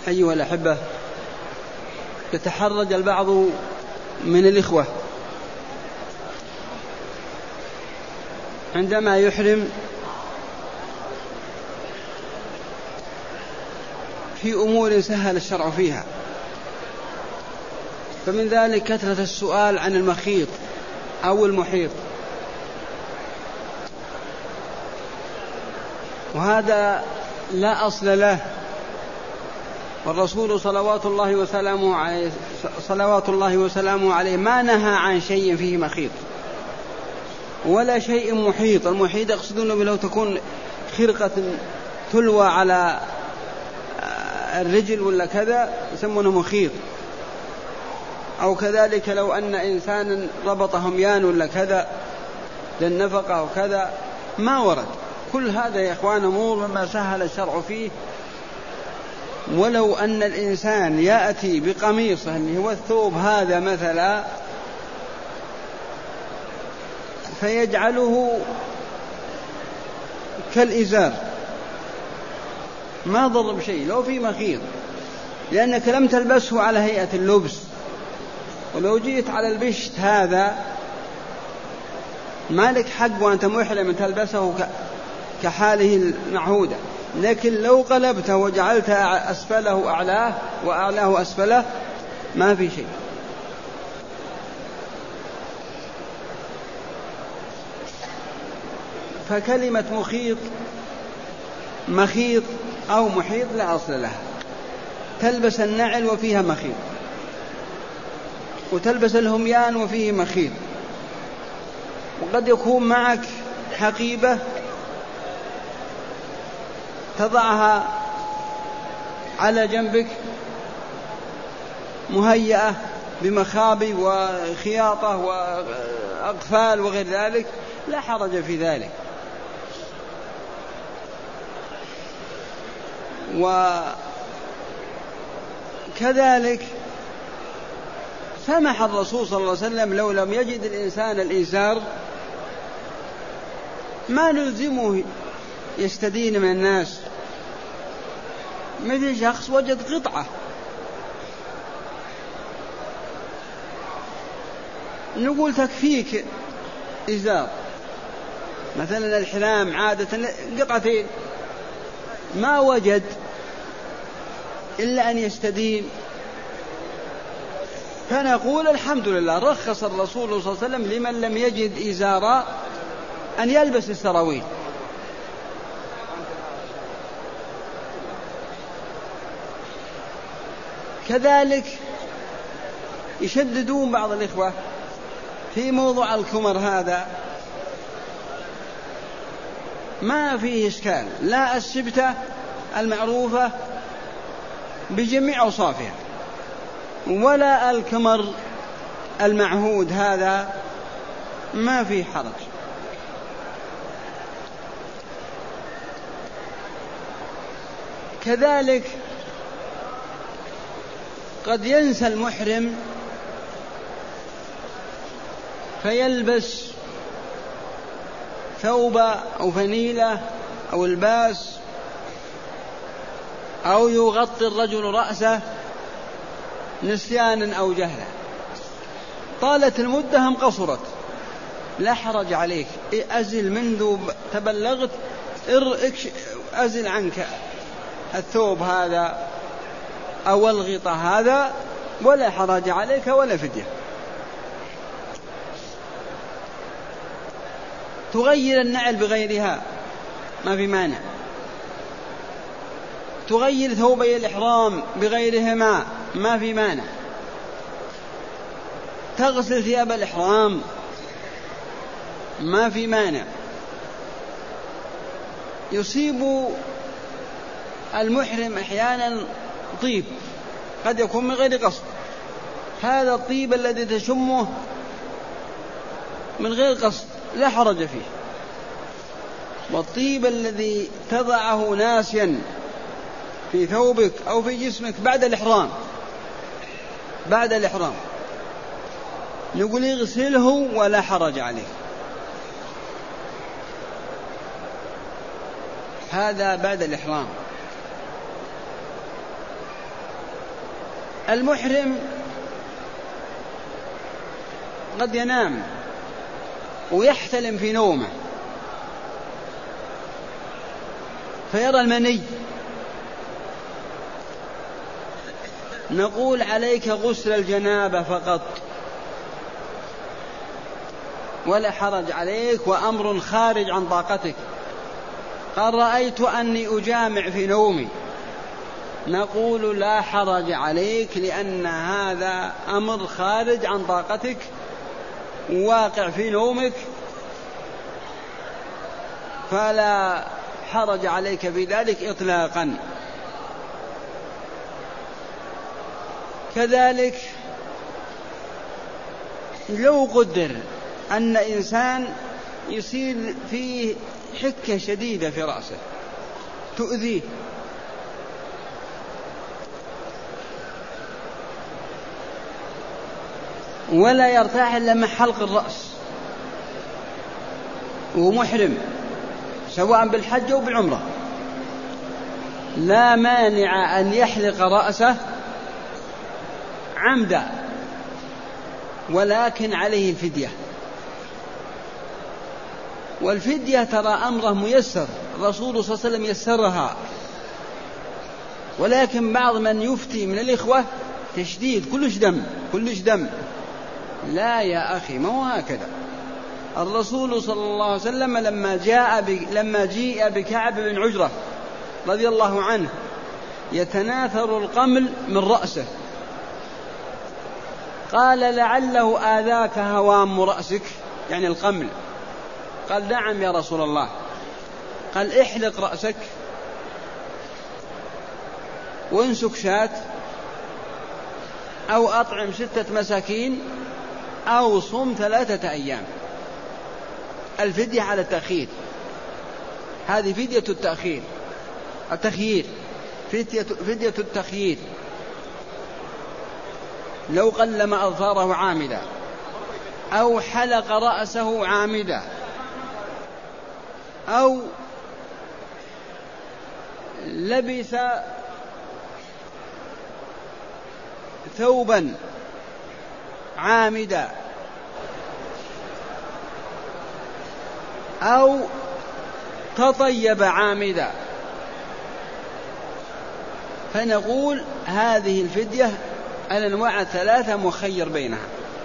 أيها الأحبة، يتحرج البعض من الإخوة عندما يحرم في أمور سهل الشرع فيها، فمن ذلك كثرة السؤال عن المخيط أو المحيط، وهذا لا أصل له. والرسول صلوات الله وسلامه عليه ما نهى عن شيء فيه مخيط ولا شيء محيط. المحيط يقصدون به لو تكون خرقة تلوى على الرجل ولا كذا يسمونه مخيط، أو كذلك لو أن إنسانا ربط هميان ولا كذا للنفقة وكذا، ما ورد. كل هذا يا إخوان أمور مما سهل الشرع فيه. ولو أن الإنسان يأتي بقميصه اللي هو الثوب هذا مثلا فيجعله كالإزار ما ضر بشيء لو في مخيط، لأنك لم تلبسه على هيئة اللبس. ولو جيت على البشت هذا ما لك حق وأنت محرم تلبسه كحاله المعهودة، لكن لو قلبته وجعلت أسفله أعلاه وأعلاه أسفله ما في شيء. فكلمة مخيط أو محيط لا أصل لها. تلبس النعل وفيها مخيط، وتلبس الهميان وفيه مخيط، وقد يكون معك حقيبة تضعها على جنبك مهيئة بمخابي وخياطة وأقفال وغير ذلك، لا حرج في ذلك. وكذلك سمح الرسول صلى الله عليه وسلم لو لم يجد الإنسان الإزار ما نلزمه يستدين من الناس، مثل شخص وجد قطعة نقول تكفيك إزار، مثلا الحلام عادة قطعتين، ما وجد إلا أن يستدين، فنقول الحمد لله رخص الرسول صلى الله عليه وسلم لمن لم يجد إزارا أن يلبس السراويل. كذلك يشددون بعض الإخوة في موضوع الكمر هذا، ما فيه إشكال، لا السبتة المعروفة بجميع أوصافها ولا الكمر المعهود هذا، ما فيه حرج. كذلك قد ينسى المحرم فيلبس ثوب أو فنيلة أو الباس، أو يغطي الرجل رأسه نسيانا أو جهلا، طالت المدة هم قصرت، لا حرج عليك، أزل منذ تبلغت، أزل عنك الثوب هذا أو الغطاء هذا، ولا حرج عليك ولا فدية. تغير النعل بغيرها ما في مانع، تغير ثوبي الإحرام بغيرهما ما في مانع، تغسل ثياب الإحرام ما في مانع. يصيب المحرم أحيانا طيب قد يكون من غير قصد، هذا الطيب الذي تشمه من غير قصد لا حرج فيه، والطيب الذي تضعه ناسيا في ثوبك أو في جسمك بعد الإحرام نقول اغسله ولا حرج عليه، هذا بعد الإحرام. المحرم قد ينام ويحتلم في نومه فيرى المني، نقول عليك غسل الجنابة فقط ولا حرج عليك، وأمر خارج عن طاقتك. قال رأيت أني أجامع في نومي، نقول لا حرج عليك، لأن هذا أمر خارج عن طاقتك واقع في نومك، فلا حرج عليك في ذلك إطلاقا. كذلك لو قدر أن إنسان يصير فيه حكة شديدة في رأسه تؤذيه، ولا يرتاح إلا مع حلق الرأس ومحرم سواء بالحج أو بالعمرة، لا مانع أن يحلق رأسه عمدا، ولكن عليه الفدية. والفدية ترى أمره ميسر، الرسول صلى الله عليه وسلم يسرها، ولكن بعض من يفتي من الإخوة تشديد، كلش دم. لا يا أخي، ما هو هكذا. الرسول صلى الله عليه وسلم لما جيء بكعب بن عجرة رضي الله عنه يتناثر القمل من رأسه، قال لعله آذاك هوام رأسك، يعني القمل. قال نعم يا رسول الله. قال احلق رأسك وانسك شاة، أو أطعم 6 مساكين، أو صم 3 أيام. الفدية على التأخير، هذه فدية التخيير، فدية التخيير. لو قلم أظفاره عامدا، أو حلق رأسه عامدا، أو لبس ثوبا عامدا، أو تطيب عامدا، فنقول هذه الفدية الأنواع 3 مخير بينها،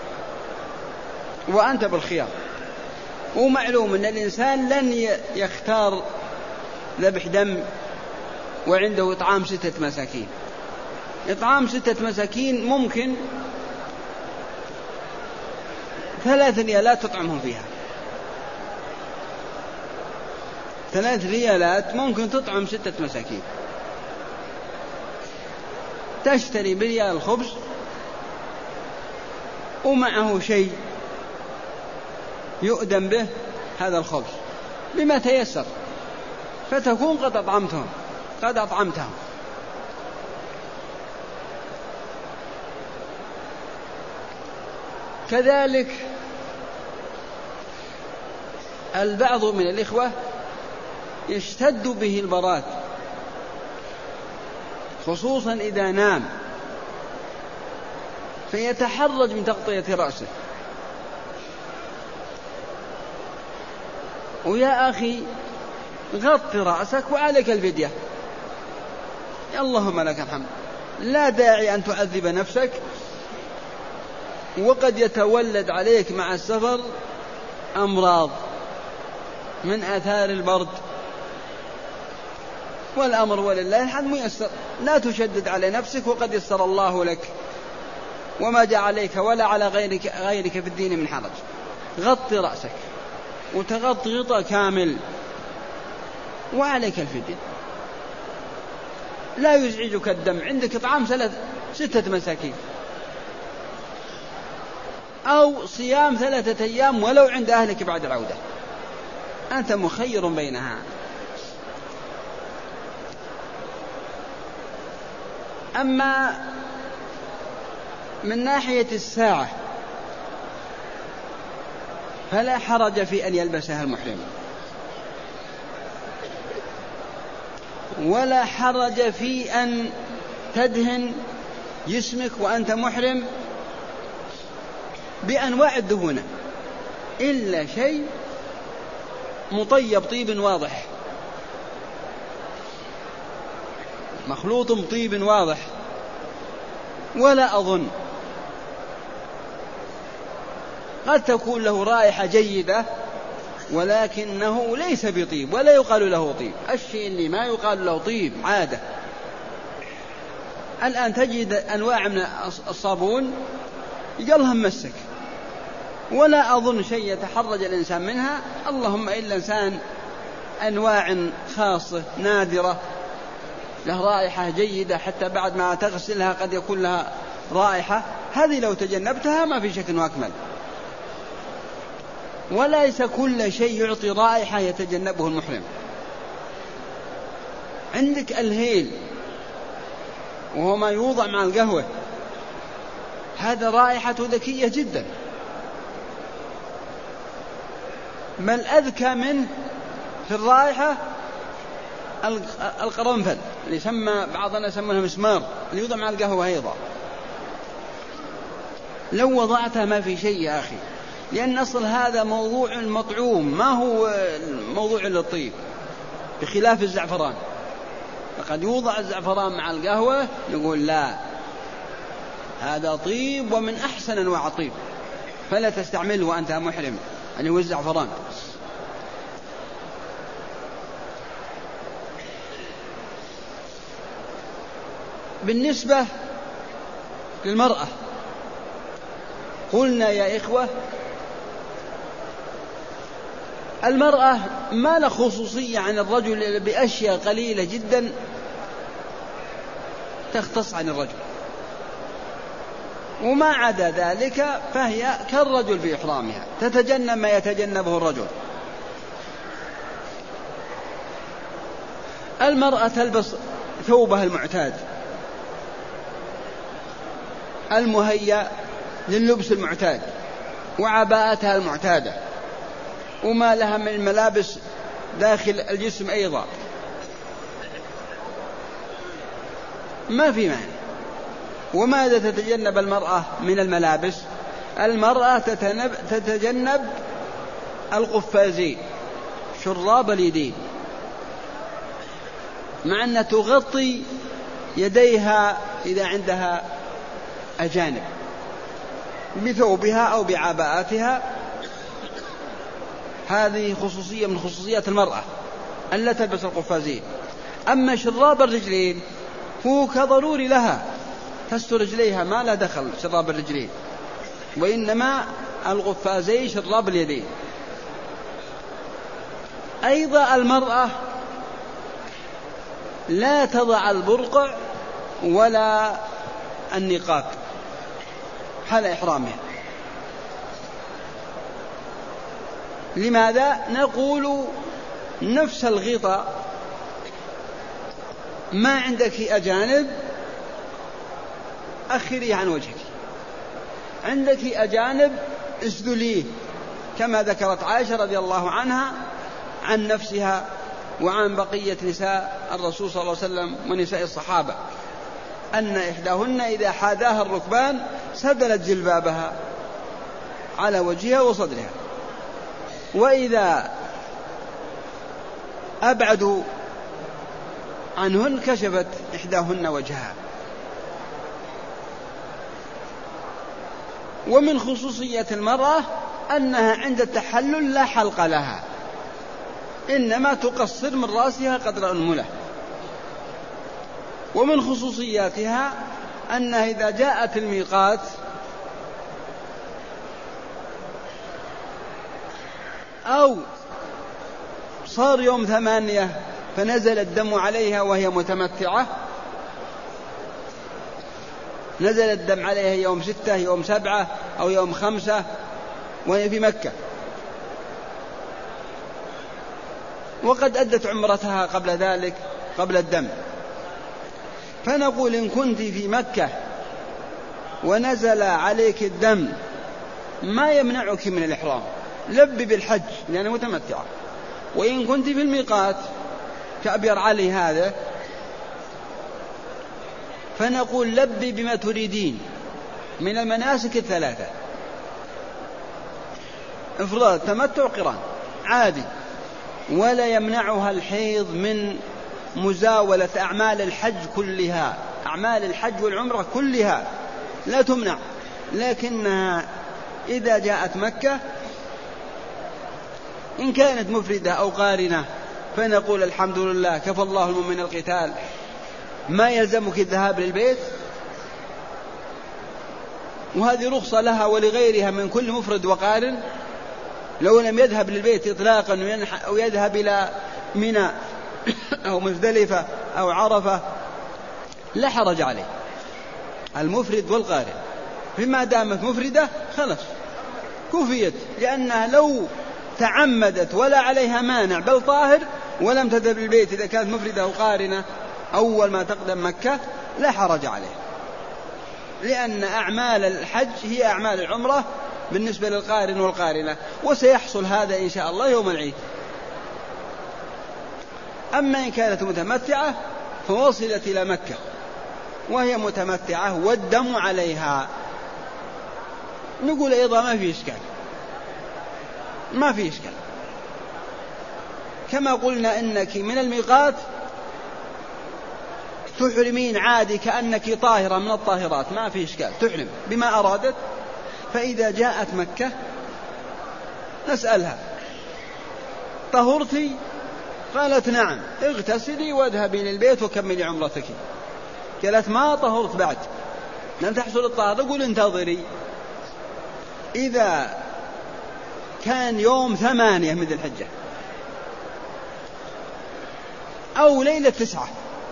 وأنت بالخيار. ومعلوم أن الإنسان لن يختار ذبح دم وعنده إطعام 6 مساكين. إطعام 6 مساكين ممكن 3 ريالات تطعمهم فيها، 3 ريالات ممكن تطعم 6 مساكين. تشتري بريال الخبز ومعه شيء يؤدم به هذا الخبز بما تيسر، فتكون قد أطعمتهم. كذلك البعض من الإخوة يشتد به البراد، خصوصا إذا نام، فيتحرج من تغطية رأسه. ويا أخي غطي رأسك وعليك الفدية، اللهم لك الحمد، لا داعي أن تعذب نفسك. وقد يتولد عليك مع السفر أمراض من آثار البرد، والأمر ولله الحمد ميسر. لا تشدد على نفسك، وقد يسر الله لك، وما جاء عليك ولا على غيرك في الدين من حرج. غطي رأسك وتغطي غطاء كامل، وعليك الفدية. لا يزعجك الدم، عندك إطعام 6 مساكين، أو صيام 3 أيام ولو عند أهلك بعد العودة، أنت مخير بينها. أما من ناحية الساعة فلا حرج في أن يلبسها المحرم، ولا حرج في أن تدهن جسمك وأنت محرم بأنواع الدهونة إلا شيء مطيب طيب واضح، مخلوط بطيب واضح. ولا أظن قد تكون له رائحة جيدة ولكنه ليس بطيب ولا يقال له طيب. الشيء اللي ما يقال له طيب عادة. الآن تجد أنواع من الصابون يقلها مسك، ولا أظن شيء يتحرج الإنسان منها، اللهم إلا إنسان أنواع خاصة نادرة له رائحة جيدة حتى بعد ما تغسلها قد يكون لها رائحة، هذه لو تجنبتها ما في شك وأكمل. وليس كل شيء يعطي رائحة يتجنبه المحرم. عندك الهيل وهو ما يوضع مع القهوة، هذا رائحته ذكية جدا، بل أذكى منه في الرائحة القرنفل اللي يسمى بعضنا يسمونه مسمار اللي يوضع مع القهوة أيضا. لو وضعتها ما في شيء يا أخي، لأن أصل هذا موضوع المطعوم ما هو موضوع للطيب، بخلاف الزعفران. فقد يوضع الزعفران مع القهوة نقول لا، هذا طيب ومن أحسن أنواع الطيب، فلا تستعمله وأنت محرم، اللي هو الزعفران. بالنسبة للمرأة قلنا يا إخوة المرأة ما له خصوصية عن الرجل بأشياء قليلة جدا تختص عن الرجل، وما عدا ذلك فهي كالرجل في إحرامها، تتجنب ما يتجنبه الرجل. المرأة تلبس ثوبها المعتاد المهيأ لللبس المعتاد وعباءتها المعتادة، وما لها من الملابس داخل الجسم أيضا، ما في معنى. وماذا تتجنب المرأة من الملابس؟ المرأة تتجنب القفازين، شراب اليدين، مع أنها تغطي يديها إذا عندها أجانب بثوبها أو بعباءتها. هذه خصوصية من خصوصيات المرأة أن لا تلبس القفازين. أما شراب الرجلين هو كضروري لها، تستر رجليها، ما لا دخل شراب الرجلين، وإنما القفازين شراب اليدين. أيضا المرأة لا تضع البرقع ولا النقاب حال إحرامها. لماذا؟ نقول نفس الغطاء، ما عندك أجانب أخري عن وجهك، عندك أجانب اسدليه، كما ذكرت عائشة رضي الله عنها عن نفسها وعن بقية نساء الرسول صلى الله عليه وسلم ونساء الصحابة، أن إحداهن إذا حاذاها الركبان سدلت جلبابها على وجهها وصدرها، وإذا أبعدوا عنهن كشفت إحداهن وجهها. ومن خصوصية المرأة أنها عند التحلل لا حلق لها، إنما تقصر من رأسها قدر أنملة. ومن خصوصياتها أنها إذا جاءت الميقات أو صار يوم 8 فنزل الدم عليها وهي متمتعة، نزل الدم عليها يوم 6 يوم 7 أو يوم 5 وهي في مكة، وقد أدت عمرتها قبل ذلك قبل الدم، فنقول إن كنت في مكة ونزل عليك الدم ما يمنعك من الإحرام، لبي بالحج لأنه متمتعة. وإن كنت في الميقات كأبير علي هذا فنقول لبي بما تريدين من المناسك الثلاثة. إفراد، تمتع، قران، عادي، ولا يمنعها الحيض من مزاولة أعمال الحج كلها، أعمال الحج والعمرة كلها لا تمنع، لكنها إذا جاءت مكة إن كانت مفردة أو قارنة فنقول الحمد لله كفى الله المؤمن القتال، ما يلزمك الذهاب للبيت، وهذه رخصة لها ولغيرها من كل مفرد وقارن. لو لم يذهب للبيت إطلاقا أو يذهب إلى منى أو مزدلفة أو عرفة لا حرج عليه، المفرد والقارن فيما دامت مفردة خلص كفيت، لأنها لو تعمدت ولا عليها مانع بل طاهر ولم تذهب للبيت إذا كانت مفردة أو قارنة أول ما تقدم مكة لا حرج عليه، لأن أعمال الحج هي أعمال العمرة بالنسبة للقارن والقارنة، وسيحصل هذا إن شاء الله يوم العيد. أما إن كانت متمتعة فوصلت إلى مكة وهي متمتعة والدم عليها، نقول أيضا ما في إشكال، ما في إشكال، كما قلنا إنك من الميقات تحرمين عادي كأنك طاهرة من الطاهرات، ما في إشكال، تحرم بما أرادت. فإذا جاءت مكة نسألها طهرتي؟ قالت نعم، اغتسلي واذهبي للبيت وكملي عمرتك. قالت ما طهرت بعد، لم تحصل الطهارة، قل انتظري، إذا كان يوم 8 من ذي الحجة أو ليلة 9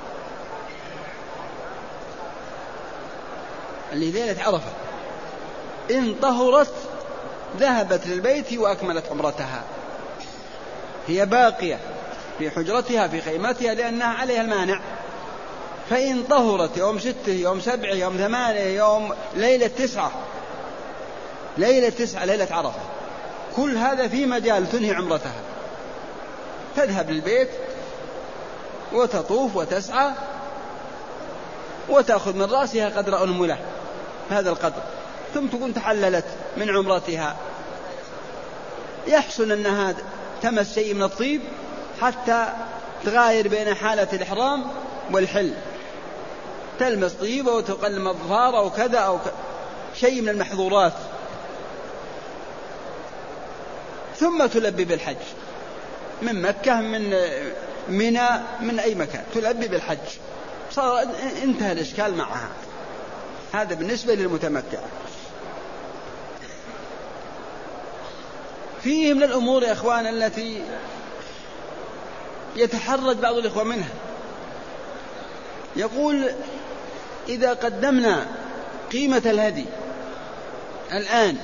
اللي ليلة عرفة، إن طهرت ذهبت للبيت وأكملت عمرتها، هي باقية في حجرتها في خيمتها لأنها عليها المانع. فإن طهرت يوم 6 يوم 7 يوم 8 يوم ليلة 9 ليلة عرفة، كل هذا في مجال تنهي عمرتها، تذهب للبيت وتطوف وتسعى وتأخذ من رأسها قدر أنملة هذا القدر، ثم تكون تحللت من عمرتها. يحسن أنها تمس شيء من الطيب حتى تغاير بين حالة الإحرام والحل، تلمس طيبة وتقلم الظفار أو كذا أو شيء من المحظورات، ثم تلبي بالحج من مكة من منى من أي مكان تلبي بالحج، صار انتهى الإشكال معها. هذا بالنسبة للمتمتع. فيه من الأمور يا إخوان التي يتحرج بعض الإخوة منها، يقول إذا قدمنا قيمة الهدي الآن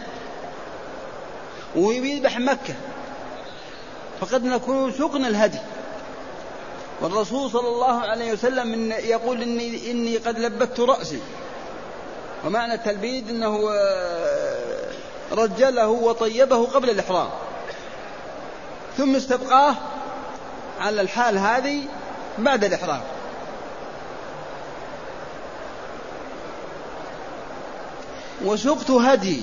ويذبح مكة فقد نكون سقنا الهدي، والرسول صلى الله عليه وسلم يقول إني قد لبت رأسي، ومعنى التلبيد أنه رجله وطيبه قبل الإحرام ثم استبقاه على الحال هذه بعد الإحرام. وسقت هدي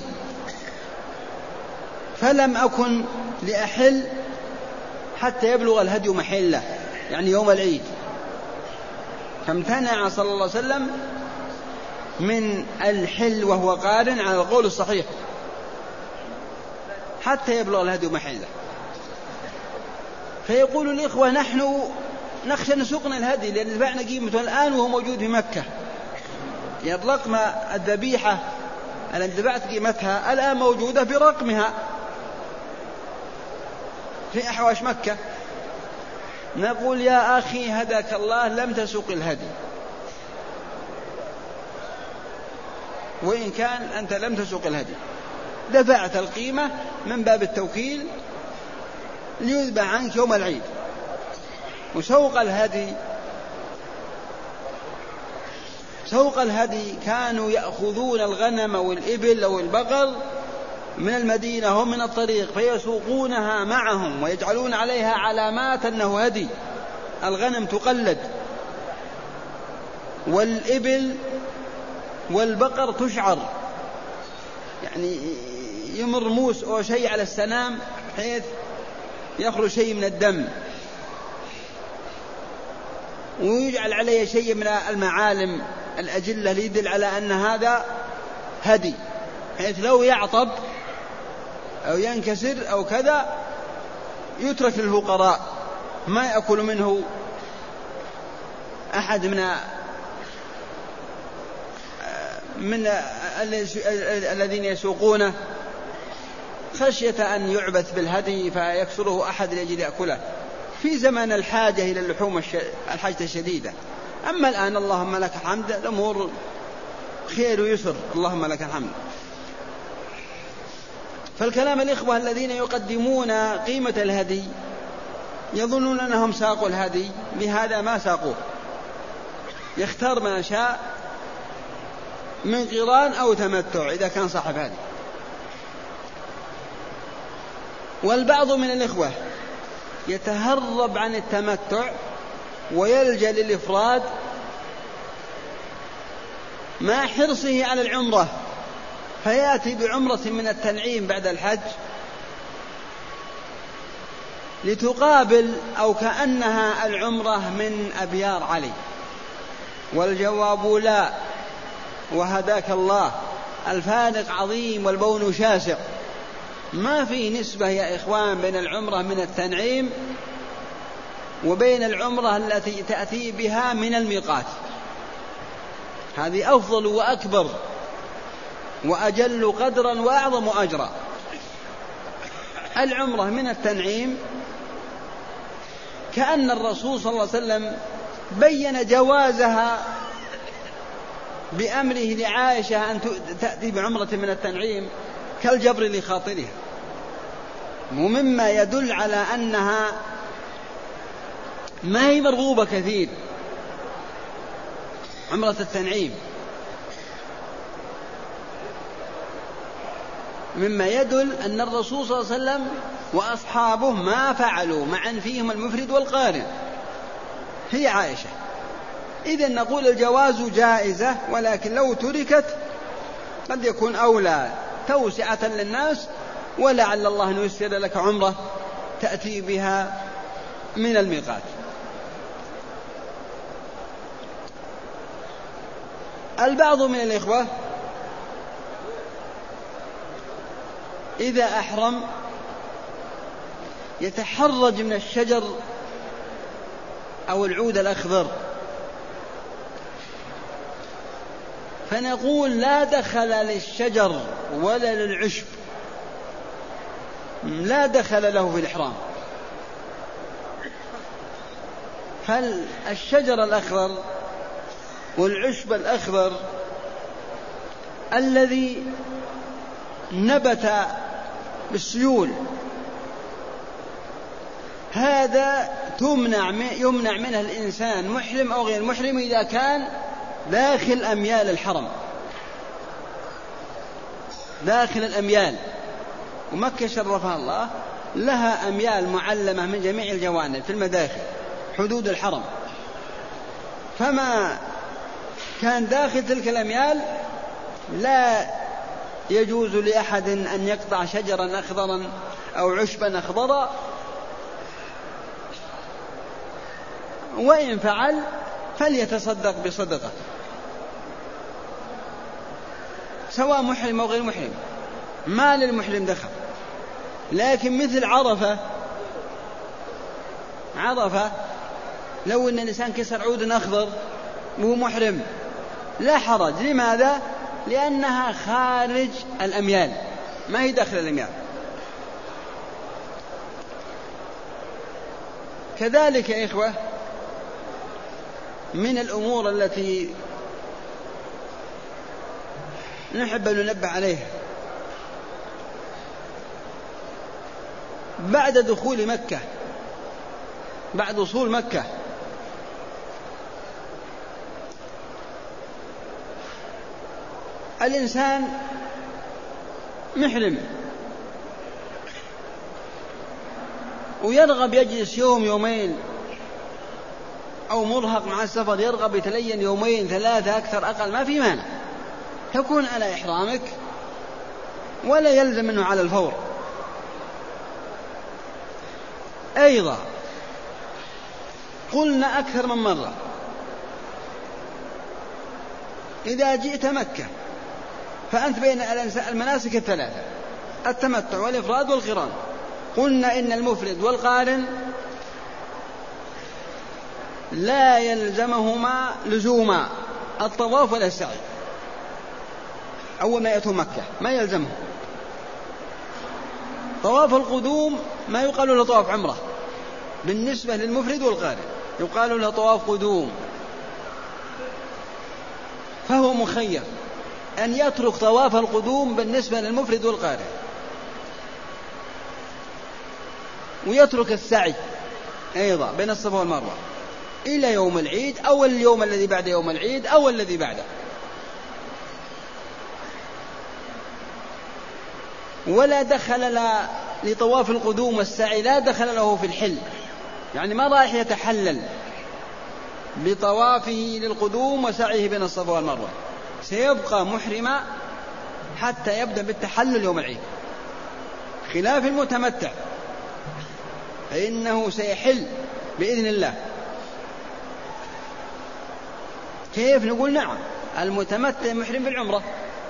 فلم أكن لأحل حتى يبلغ الهدي محله، يعني يوم العيد، فامتنع صلى الله عليه وسلم من الحل وهو قارن على القول الصحيح حتى يبلغ الهدي محله. فيقول الإخوة نحن نخشى نسوقنا الهدي لأن ذبحنا قيمته الآن وهو موجود في مكة، يعني رقم الذبيحة أنا ذبحت قيمتها الآن موجودة برقمها في أحواش مكة. نقول يا أخي هداك الله لم تسوق الهدي، وإن كان أنت لم تسوق الهدي دفعت القيمة من باب التوكيل ليذبح عنك يوم العيد. وسوق الهدي كانوا يأخذون الغنم والإبل أو البقر من المدينة هم من الطريق فيسوقونها معهم ويجعلون عليها علامات أنه هدي، الغنم تقلد والإبل والبقر تشعر، يعني يمر موس أو شيء على السنام حيث يخرج شيء من الدم، ويجعل عليه شيء من المعالم الأجلة ليدل على أن هذا هدي، حيث لو يعطب أو ينكسر أو كذا يترك للفقراء ما يأكل منه أحد من الذين يسوقونه، خشية أن يعبث بالهدي فيكسره أحد لأجل يأكله في زمن الحاجة إلى اللحوم الحاجة الشديدة. أما الآن اللهم لك الحمد الأمور خير ويسر، اللهم لك الحمد. فالكلام الإخوة الذين يقدمون قيمة الهدي يظنون أنهم ساقوا الهدي، بهذا ما ساقوه، يختار ما شاء من قران أو تمتع إذا كان صاحب هدي. والبعض من الإخوة يتهرب عن التمتع ويلجأ للإفراد مع حرصه على العمرة، فيأتي بعمرة من التنعيم بعد الحج لتقابل أو كأنها العمرة من أبيار علي. والجواب لا، وهداك الله، الفارق عظيم والبون شاسع، ما في نسبة يا إخوان بين العمرة من التنعيم وبين العمرة التي تأتي بها من الميقات، هذه أفضل وأكبر وأجل قدرا وأعظم أجرا. العمرة من التنعيم كأن الرسول صلى الله عليه وسلم بين جوازها بأمره لعائشة أن تأتي بعمرة من التنعيم كالجبر لخاطرها، ومما يدل على أنها ما هي مرغوبة كثير عمرة التنعيم، مما يدل أن الرسول صلى الله عليه وسلم وأصحابه ما فعلوا معا فيهم المفرد والقارن، هي عائشة. إذن نقول الجواز جائزة، ولكن لو تركت قد يكون أولى توسعة للناس، ولعل الله أن يسر لك عمرة تأتي بها من الميقات. البعض من الإخوة إذا أحرم يتحرج من الشجر أو العود الأخضر، فنقول لا دخل للشجر ولا للعشب، لا دخل له في الإحرام. فالشجر الأخضر والعشب الأخضر الذي نبت بالسيول هذا يمنع منه الإنسان محرم أو غير محرم إذا كان داخل أميال الحرم، داخل الأميال. ومكة شرفها الله لها أميال معلمة من جميع الجوانب في المداخل حدود الحرم، فما كان داخل تلك الأميال لا يجوز لأحد أن يقطع شجرا أخضرا أو عشبا أخضرا، وإن فعل فليتصدق بصدقة سواء محرم أو غير محرم، ما للمحرم دخل. لكن مثل عرفة لو أن الإنسان كسر عود أخضر وهو محرم لا حرج. لماذا؟ لأنها خارج الأميال ما هي داخل الأميال. كذلك يا إخوة من الأمور التي نحب أن ننبه عليها بعد دخول مكة، بعد وصول مكة، الإنسان محرم ويرغب يجلس يوم يومين أو مرهق مع السفر يرغب يتلين يومين ثلاثة أكثر أقل ما في مانع، تكون على إحرامك ولا يلزم منه على الفور. أيضا قلنا أكثر من مرة إذا جئت مكة فأنت بين المناسك الثلاثة التمتع والإفراد والقران. قلنا إن المفرد والقارن لا يلزمهما لزوما الطواف ولا السعي أول ما يأتوا مكة، ما يلزمه. طواف القدوم ما يقال له طواف عمرة بالنسبة للمفرد والقارن، يقال له طواف قدوم، فهو مخير أن يترك طواف القدوم بالنسبة للمفرد والقارن ويترك السعي أيضا بين الصفا والمروة إلى يوم العيد أو اليوم الذي بعد يوم العيد أو الذي بعده. ولا دخل لطواف القدوم والسعي، لا دخل له في الحل، يعني ما راح يتحلل بطوافه للقدوم وسعيه بين الصفا والمروة، سيبقى محرما حتى يبدأ بالتحلل يوم العيد، خلاف المتمتع فإنه سيحل بإذن الله. كيف؟ نقول نعم، المتمتع محرم بالعمرة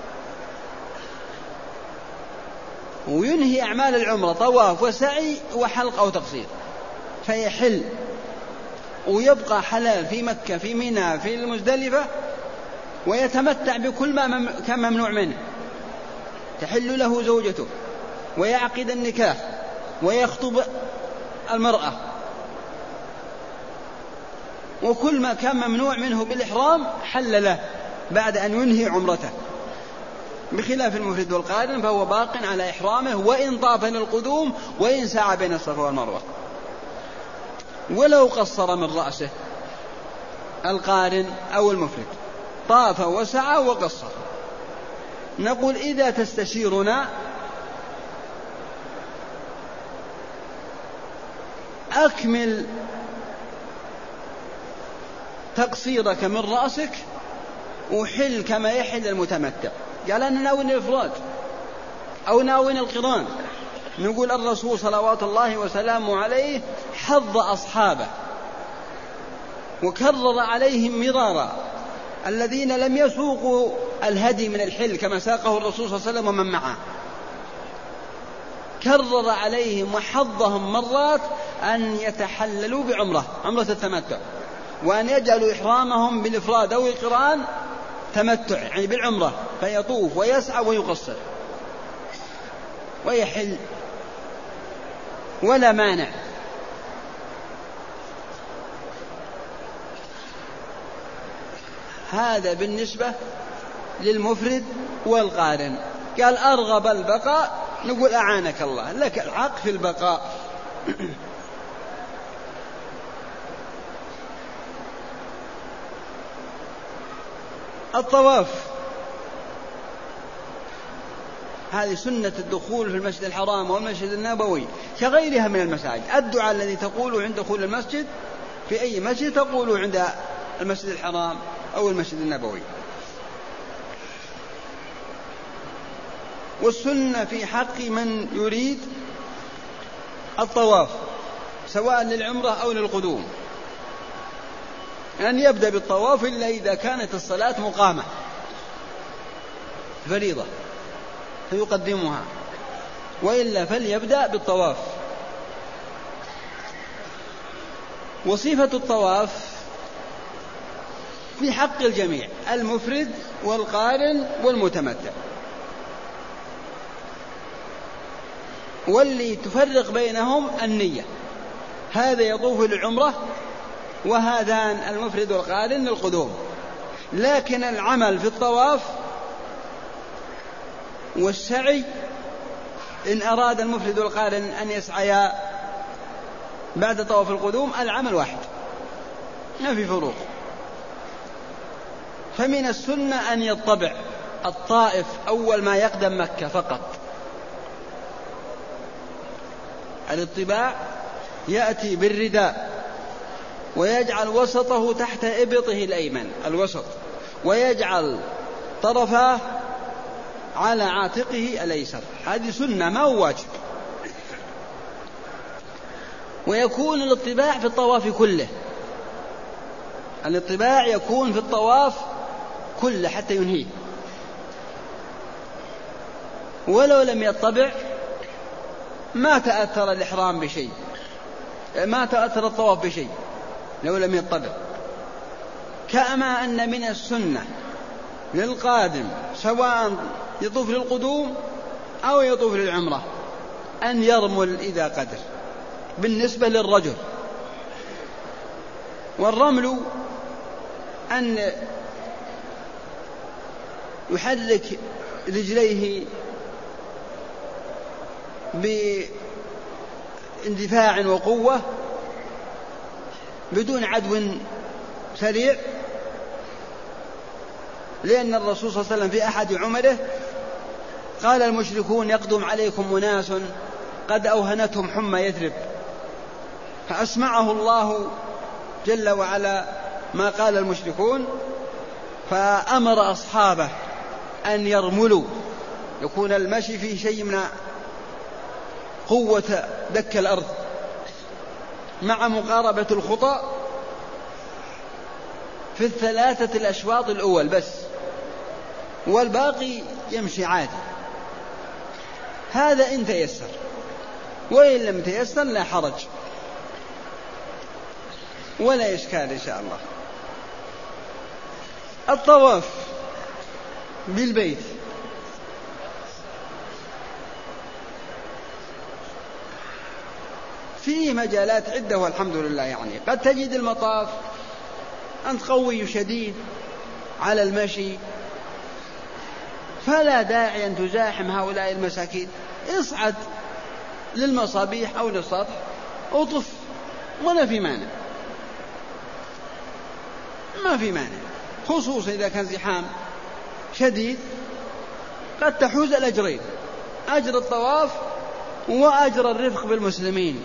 وينهي أعمال العمرة طواف وسعي وحلق أو تقصير، فيحل ويبقى حلال في مكة في منى في المزدلفة، ويتمتع بكل ما كان ممنوع منه، تحل له زوجته ويعقد النكاح ويخطب المرأة، وكل ما كان ممنوع منه بالإحرام حل له بعد أن ينهي عمرته، بخلاف المفرد والقارن فهو باق على إحرامه وإن طاف للقدوم وإن سعى بين الصفا والمروة. ولو قصر من رأسه القارن أو المفرد، طاف وسعى وقصر، نقول إذا تستشيرنا أكمل تقصيرك من رأسك وحل كما يحل المتمتع. قال أنا ناوي الإفراد أو ناوي القران، نقول الرسول صلوات الله وسلامه عليه حض أصحابه وكرر عليهم مرارا الذين لم يسوقوا الهدي من الحل كما ساقه الرسول صلى الله عليه وسلم ومن معه، كرر عليهم وحضهم مرات أن يتحللوا بعمرة التمتع، وأن يجعلوا إحرامهم بالإفراد أو القران تمتع يعني بالعمرة، فيطوف ويسعى ويقصر ويحل ولا مانع. هذا بالنسبة للمفرد والقارن. قال أرغب البقاء، نقول أعانك الله، لك الحق في البقاء. الطواف هذه سنة الدخول في المسجد الحرام والمسجد النبوي كغيرها من المساجد. الدعاء الذي تقوله عند دخول المسجد في أي مسجد تقوله عند المسجد الحرام أو المسجد النبوي. والسنة في حق من يريد الطواف سواء للعمرة أو للقدوم أن يبدأ بالطواف إلا إذا كانت الصلاة مقامة فريضة فيقدمها، وإلا فليبدأ بالطواف. وصفة الطواف في حق الجميع، المفرد والقارن والمتمتع، واللي تفرق بينهم النية، هذا يطوف للعمرة وهذان المفرد والقارن للقدوم. لكن العمل في الطواف والسعي إن أراد المفرد والقارن أن يسعيا بعد طواف القدوم العمل واحد ما في فروق. فمن السنة أن يطبع الطائف أول ما يقدم مكة فقط. الاطباع يأتي بالرداء ويجعل وسطه تحت إبطه الأيمن الوسط، ويجعل طرفاه على عاتقه الأيسر. هذه سنة ما هو واجب. ويكون الاطباع في الطواف كله، الاطباع يكون في الطواف كله حتى ينهيه، ولو لم يطبع ما تأثر الإحرام بشيء، ما تأثر الطواف بشيء لو لم يطبع. كما أن من السنة للقادم سواء يطوف للقدوم أو يطوف للعمرة أن يرمل إذا قدر بالنسبة للرجل. والرمل أن يحرك رجليه باندفاع وقوة بدون عدو سريع، لأن الرسول صلى الله عليه وسلم في أحد عمره قال المشركون يقدم عليكم أناس قد أوهنتهم حمى يثرب، فأسمعه الله جل وعلا ما قال المشركون، فأمر أصحابه أن يرملوا، يكون المشي فيه شيء من قوة دك الأرض مع مقاربة الخطى في الثلاثة الأشواط الأول بس، والباقي يمشي عادي. هذا إن تيسر، وإن لم تيسر لا حرج ولا إشكال إن شاء الله. الطواف بالبيت فيه مجالات عدة والحمد لله. يعني قد تجد المطاف أنت قوي شديد على المشي، فلا داعي أن تزاحم هؤلاء المساكين، اصعد للمصابيح أو للسطح أطف ولا في مانع، ما في مانع، خصوصا إذا كان زحام شديد قد تحوز الأجرين، أجر الطواف وأجر الرفق بالمسلمين.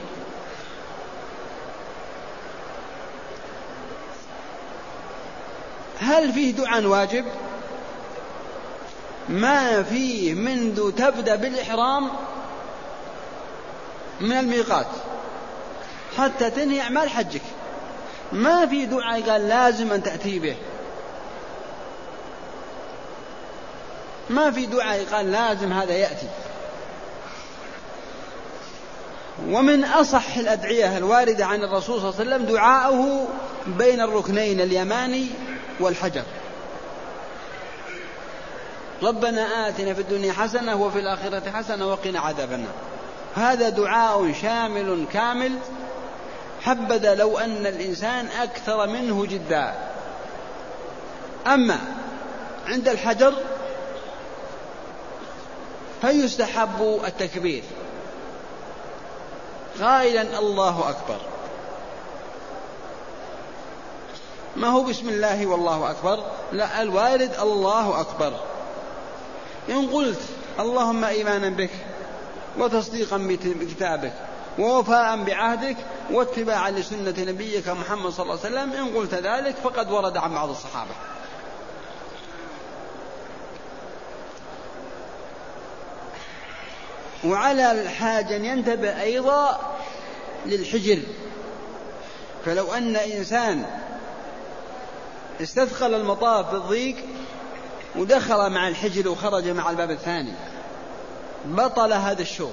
هل فيه دعاء واجب؟ ما فيه منذ تبدأ بالإحرام من الميقات حتى تنهي أعمال حجك، ما في دعاء قال لازم أن تأتي به، ما في دعاء قال لازم هذا يأتي. ومن أصح الأدعية الواردة عن الرسول صلى الله عليه وسلم دعاؤه بين الركنين اليماني والحجر: ربنا آتنا في الدنيا حسنة وفي الآخرة حسنة وقنا عذاب النار. هذا دعاء شامل كامل، حبذا لو أن الإنسان أكثر منه جدا. أما عند الحجر فيستحب التكبير قائلا الله أكبر، ما هو بسم الله والله أكبر، لا، الوارد الله أكبر. إن قلت اللهم إيمانا بك وتصديقا بكتابك ووفاء بعهدك واتباعا لسنة نبيك محمد صلى الله عليه وسلم، إن قلت ذلك فقد ورد عن بعض الصحابة. وعلى الحاجة أن ينتبه أيضا للحجر، فلو أن إنسان استثقل المطاف بالضيق ودخل مع الحجر وخرج مع الباب الثاني بطل هذا الشوط.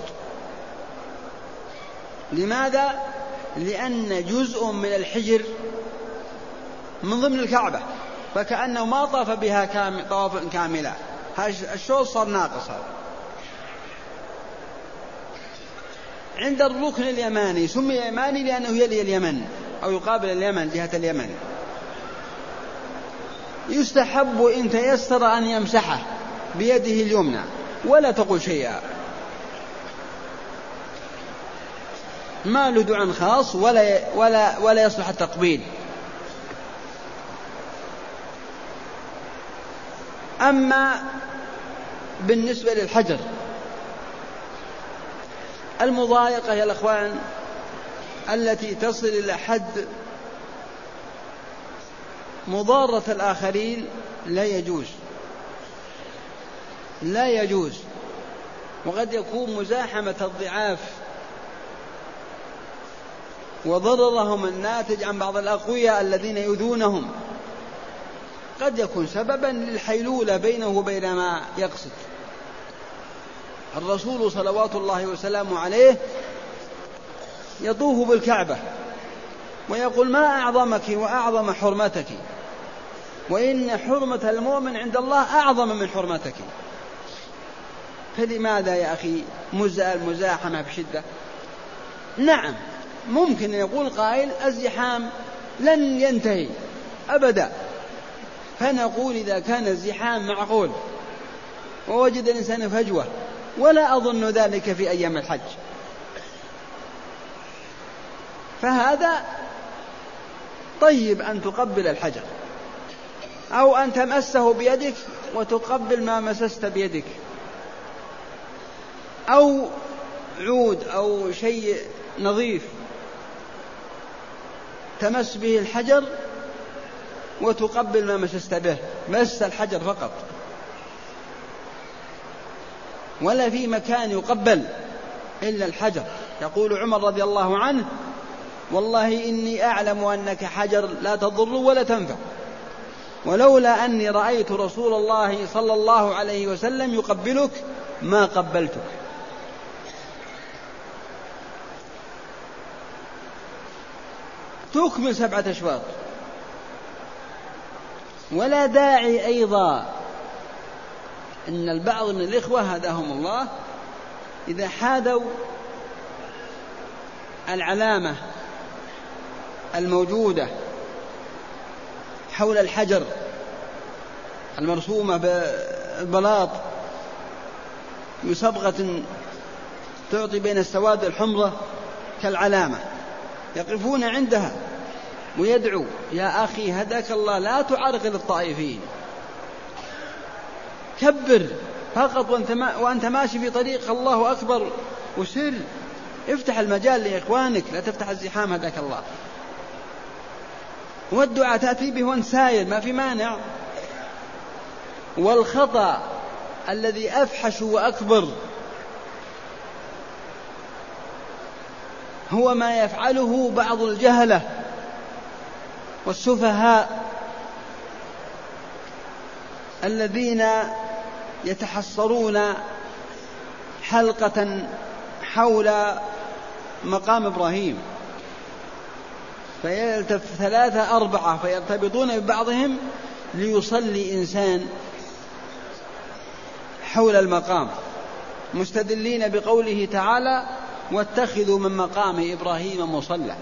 لماذا؟ لأن جزء من الحجر من ضمن الكعبة، فكأنه ما طاف بها طوافا كاملا، الشوط صار ناقص. عند الركن اليماني سمي يماني لأنه يلي اليمن أو يقابل اليمن جهة اليمن، يستحب إن تيسر أن يمسحه بيده اليمنى ولا تقول شيئا، ما له دعاء خاص ولا يصلح التقبيل. أما بالنسبة للحجر المضايقة يا الأخوان التي تصل إلى حد مضارة الآخرين لا يجوز، لا يجوز. وقد يكون مزاحمة الضعاف وضررهم الناتج عن بعض الأقوياء الذين يؤذونهم قد يكون سببا للحيلولة بينه وبين ما يقصد. الرسول صلوات الله وسلامه عليه يطوف بالكعبة ويقول: ما أعظمك وأعظم حرمتك، وإن حرمة المؤمن عند الله أعظم من حرمتك. فلماذا يا أخي المزاحمة بشدة؟ نعم، ممكن أن يقول قائل: الزحام لن ينتهي أبدا. فنقول: إذا كان الزحام معقول ووجد الإنسان فجوة، ولا أظن ذلك في أيام الحج، فهذا طيب أن تقبل الحجر أو أن تمسه بيدك وتقبل ما مسست بيدك، أو عود أو شيء نظيف تمس به الحجر وتقبل ما مسست به، مس الحجر فقط، ولا في مكان يقبل إلا الحجر. يقول عمر رضي الله عنه: والله إني أعلم أنك حجر لا تضر ولا تنفع، ولولا أني رأيت رسول الله صلى الله عليه وسلم يقبلك ما قبلتك. تكمل 7 أشواط. ولا داعي أيضا أن البعض من الإخوة هداهم الله إذا حاذوا العلامة الموجودة حول الحجر المرسومة بالبلاط بصبغة تعطي بين السواد الحمرة كالعلامة، يقفون عندها ويدعو: يا أخي هداك الله، لا تعرقل الطائفين، كبر فقط وأنت ماشي في طريق الله أكبر، وسر افتح المجال لإخوانك، لا تفتح الزحام هداك الله. والدعاء تأتي به وانت ساير، ما في مانع. والخطأ الذي أفحش وأكبر هو ما يفعله بعض الجهلة والسفهاء الذين يتحصرون حلقة حول مقام إبراهيم، فيلتف 3 4 فيرتبطون ببعضهم ليصلي إنسان حول المقام، مستدلين بقوله تعالى: واتخذوا من مقام إبراهيم مصلى.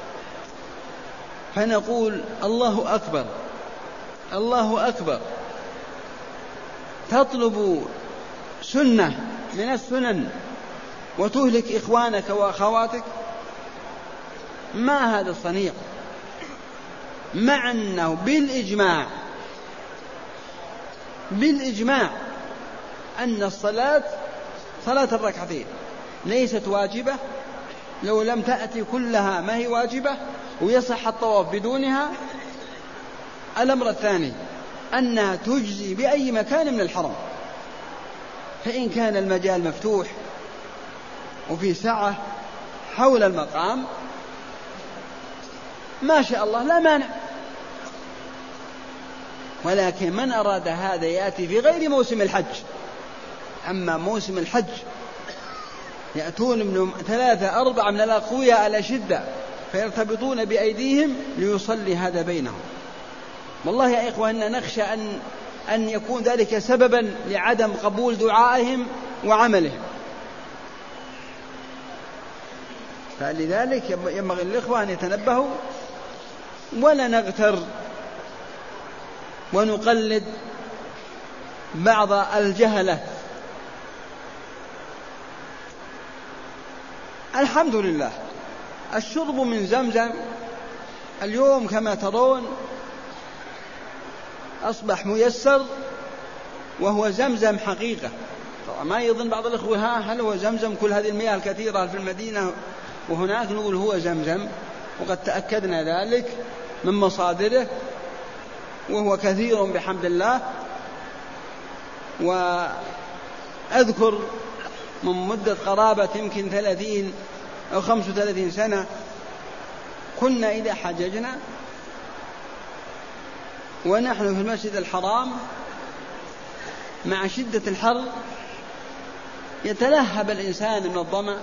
فنقول: الله أكبر، الله أكبر. تطلب سنة من السنن وتهلك إخوانك وأخواتك؟ ما هذا الصنيع؟ مع أنه بالإجماع أن الصلاة، صلاة الركعتين، ليست واجبة. لو لم تأتي كلها ما هي واجبة، ويصح الطواف بدونها. الأمر الثاني أنها تجزي بأي مكان من الحرم، فإن كان المجال مفتوح وفي سعة حول المقام ما شاء الله لا مانع. ولكن من أراد هذا يأتي في غير موسم الحج. أما موسم الحج يأتون من 3 4 من الأقوياء على شدة فيرتبطون بأيديهم ليصلي هذا بينهم. والله يا إخواننا نخشى أن يكون ذلك سببا لعدم قبول دعائهم وعملهم. فلذلك ينبغي الإخوة أن يتنبهوا ولا نغتر ونقلد بعض الجهلة. الحمد لله الشرب من زمزم اليوم كما ترون أصبح ميسر، وهو زمزم حقيقة. طبعا ما يظن بعض الأخوة هل هو زمزم كل هذه المياه الكثيرة في المدينة وهناك؟ نقول هو زمزم، وقد تأكدنا ذلك من مصادره، وهو كثير بحمد الله. وأذكر من مدة قرابة يمكن 30 أو 35 سنة كنا إذا حججنا ونحن في المسجد الحرام مع شدة الحر يتلهب الإنسان من الظمأ،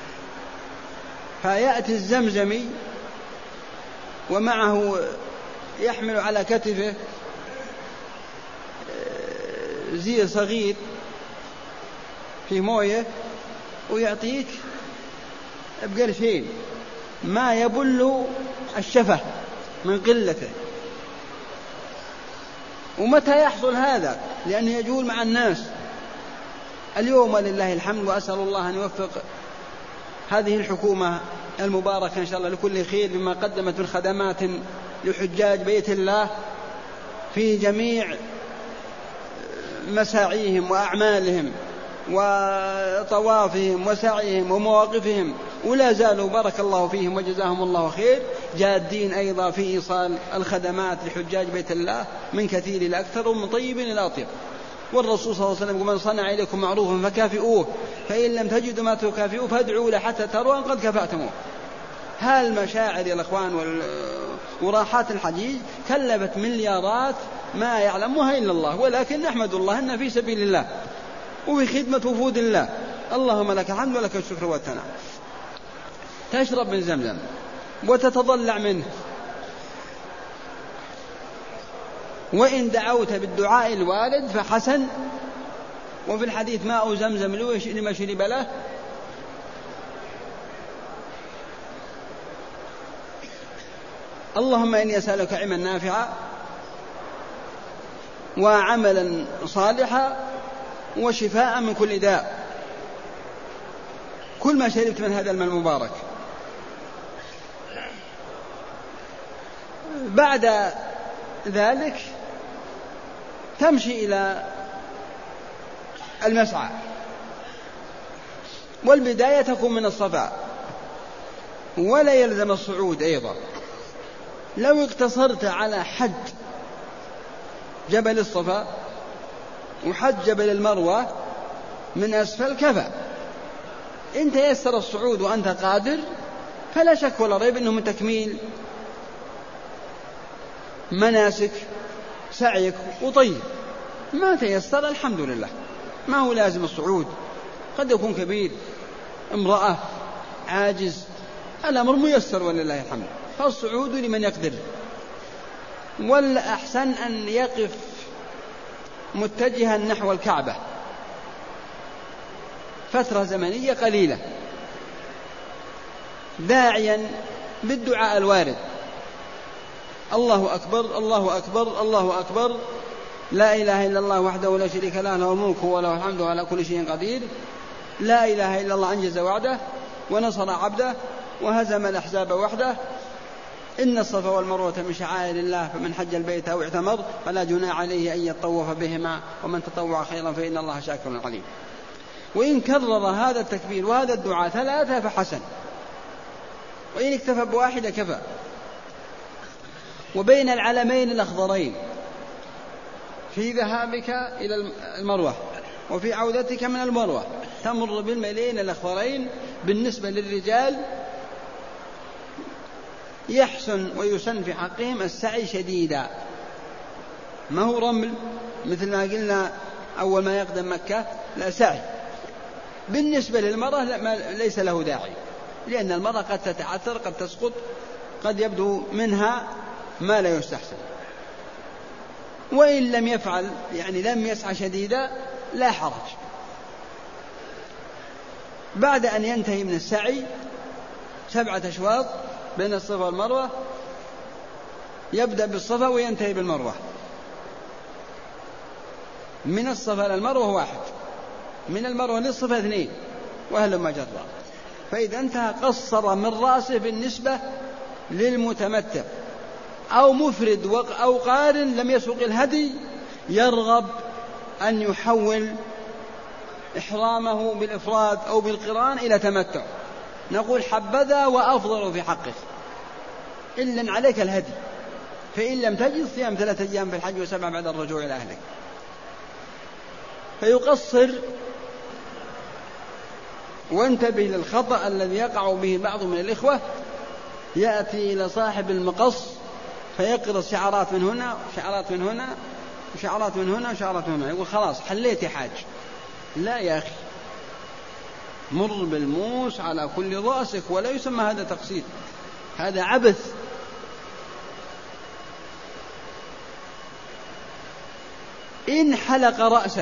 فيأتي الزمزمي ومعه يحمل على كتفه زي صغير في مويه ويعطيك بقرشين ما يبل الشفة من قلته. ومتى يحصل هذا؟ لأنه يجول مع الناس. اليوم لله الحمد، وأسأل الله أن يوفق هذه الحكومة المباركة إن شاء الله لكل خير بما قدمت من خدمات لحجاج بيت الله في جميع مساعيهم وأعمالهم وطوافهم وسعيهم ومواقفهم، ولا زالوا بارك الله فيهم وجزاهم الله خير جادين أيضا في إيصال الخدمات لحجاج بيت الله من كثير إلى أكثر ومن طيب إلى أطيب. والرسول صلى الله عليه وسلم يقول: من صنع إليكم معروفا فكافئوه، فإن لم تجدوا ما تكافئوه فادعوا له حتى تروا أن قد كفأتموه. هالمشاعر يا الأخوان وراحات الحجيج كلفت مليارات ما يعلمها إلا الله، ولكن نحمد الله أنها في سبيل الله وفي خدمة وفود الله. اللهم لك الحمد ولك الشكر والثناء. تشرب من زمزم وتتضلع منه، وإن دعوت بالدعاء الوارد فحسن. وفي الحديث: ماء زمزم لما شرب له. اللهم إني أسألك علما نافعا وعملا صالحا وشفاء من كل داء. كل ما شربت من هذا الماء المبارك. بعد ذلك تمشي إلى المسعى، والبداية تكون من الصفا، ولا يلزم الصعود أيضا. لو اقتصرت على حج جبل الصفا وحج جبل المروة من أسفل كفى. إن تيسر الصعود وأنت قادر فلا شك ولا ريب أنه من تكميل مناسك سعيك وطيب. ما تيسر الحمد لله، ما هو لازم الصعود، قد يكون كبير، امرأة، عاجز، الأمر ميسر ولله الحمد، فالصعود لمن يقدر. والأحسن أن يقف متجها نحو الكعبة فترة زمنية قليلة داعيا بالدعاء الوارد: الله أكبر الله أكبر الله أكبر، لا إله إلا الله وحده لا شريك له، له الملك وله الحمد على كل شيء قدير، لا إله إلا الله أنجز وعده ونصر عبده وهزم الأحزاب وحده، إن الصفا والمروة من شعائر الله، فمن حج البيت أو اعتمر فلا جناح عليه أن يطوف بهما، ومن تطوع خيرا فإن الله شاكر عليم. وإن كرر هذا التكبير وهذا الدعاء 3 فحسن، وإن اكتفى بواحدة كفى. وبين العلمين الأخضرين في ذهابك إلى المروة وفي عودتك من المروة تمر بالميلين الأخضرين. بالنسبة للرجال يحسن ويسن في حقهم السعي شديدا، ما هو رمل مثل ما قلنا أول ما يقدم مكة، لا سعي. بالنسبة للمرأة ليس له داعي، لأن المرأة قد تتعثر، قد تسقط، قد يبدو منها ما لا يستحسن. وإن لم يفعل يعني لم يسعى شديدا لا حرج. بعد أن ينتهي من السعي 7 أشواط بين الصفا والمروة، يبدأ بالصفا وينتهي بالمروة. من الصفا للمروة 1، من المروة للصفا 2، وهلم جرا. فإذا انتهى قصر من رأسه بالنسبة للمتمتع أو مفرد أو قارن لم يسوق الهدي، يرغب أن يحول إحرامه بالإفراد أو بالقران إلى تمتع. نقول: حبذا وأفضل في حقه، إلا عليك الهدي، فإن لم تجد صيام 3 أيام في الحج و7 بعد الرجوع إلى أهلك. فيقصر. وانتبه للخطأ الذي يقع به بعض من الإخوة، يأتي إلى صاحب المقص فيقرص شعرات من هنا وشعرات من هنا وشعرات من هنا وشعرات من هنا، يقول خلاص حليت يا حاج. لا يا أخي، مر بالموس على كل رأسك، ولا يسمى هذا تقصير، هذا عبث. إن حلق رأسه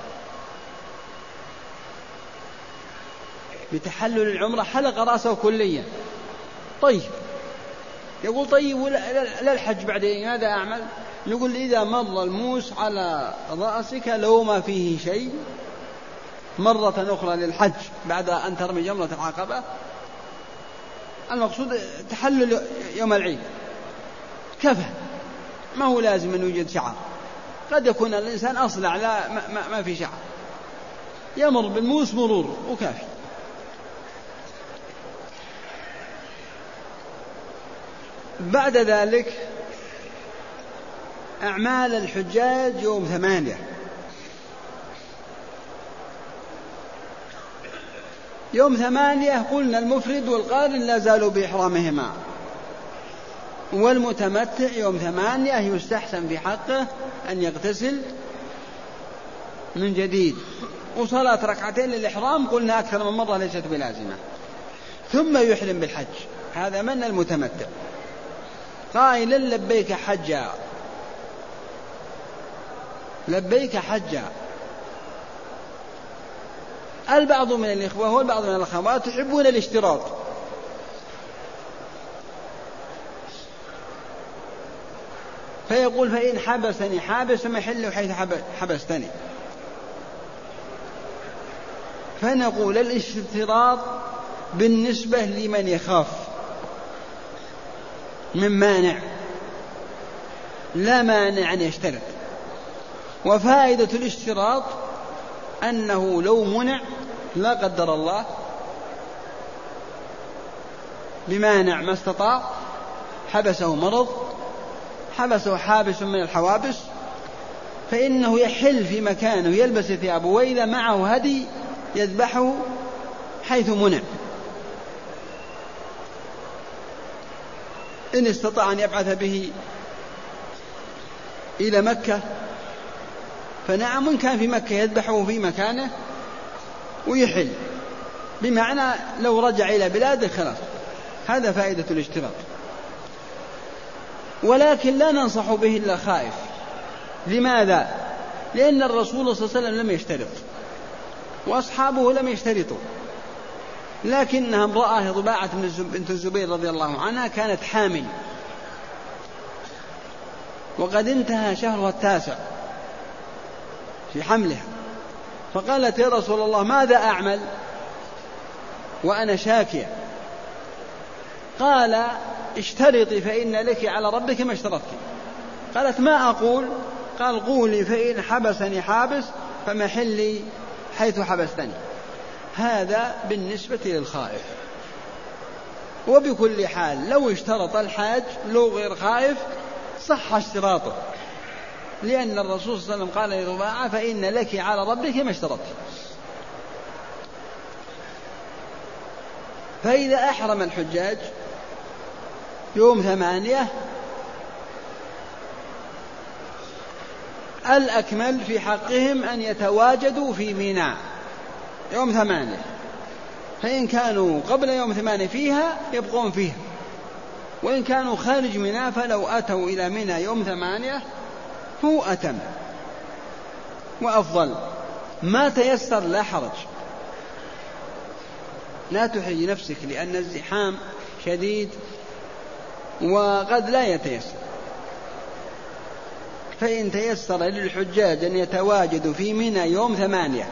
بتحلل العمرة، حلق رأسه كليا، طيب، يقول طيب لا الحج بعدين ماذا أعمل؟ يقول إذا مر الموس على رأسك لو ما فيه شيء مرة أخرى للحج بعد أن ترمي جمرة العقبة، المقصود تحلل يوم العيد كفى، ما هو لازم أن يوجد شعر، قد يكون الإنسان أصلع لا ما في شعر، يمر بالموس مرور وكافي. بعد ذلك أعمال الحجاج يوم 8. يوم 8 قلنا المفرد والقارن لا زالوا بإحرامهما، والمتمتع يوم 8 يستحسن في حقه أن يغتسل من جديد، وصلاة ركعتين للإحرام قلنا أكثر من مرة ليست بلازمة، ثم يحرم بالحج. هذا من المتمتع قائلا لبيك حجا، لبيك حجا. البعض من الإخوة والبعض من الأخوات يحبون الاشتراط، فيقول فإن حبسني حابس محل حيث حبستني، فنقول الاشتراط بالنسبة لمن يخاف من مانع، لا مانع أن يشترط. وفائدة الاشتراط أنه لو منع لا قدر الله بمانع ما استطاع، حبسه مرض، حبسه حابس من الحوابس، فإنه يحل في مكانه يلبس ثيابه، وإذا معه هدي يذبحه حيث منع. إن استطاع أن يبعث به إلى مكة فنعم، إن كان في مكة يذبحه في مكانه ويحل، بمعنى لو رجع إلى بلاده خلاص. هذا فائدة الاشتراط. ولكن لا ننصح به إلا خائف. لماذا؟ لأن الرسول صلى الله عليه وسلم لم يشترط، وأصحابه لم يشترطوا، لكنها امرأة ضباعة بنت الزبير رضي الله عنها كانت حامل، وقد انتهى شهرها 9 في حملها، فقالت يا رسول الله ماذا أعمل وأنا شاكية؟ قال اشترطي فإن لك على ربك ما اشترطت. قالت ما أقول؟ قال قولي فإن حبسني حابس فمحلي حيث حبستني. هذا بالنسبة للخائف. وبكل حال لو اشترط الحاج لو غير خائف صح اشتراطه، لأن الرسول صلى الله عليه وسلم قال لرباعة فإن لك على ربك ما اشترطت. فإذا أحرم الحجاج يوم 8 الأكمل في حقهم أن يتواجدوا في منى يوم 8، فإن كانوا قبل يوم 8 فيها يبقون فيها، وإن كانوا خارج منى فلو أتوا إلى منى يوم 8 هو أتم وأفضل. ما تيسر لا حرج، لا تحرج نفسك لأن الزحام شديد وقد لا يتيسر. فإن تيسر للحجاج أن يتواجدوا في منى يوم 8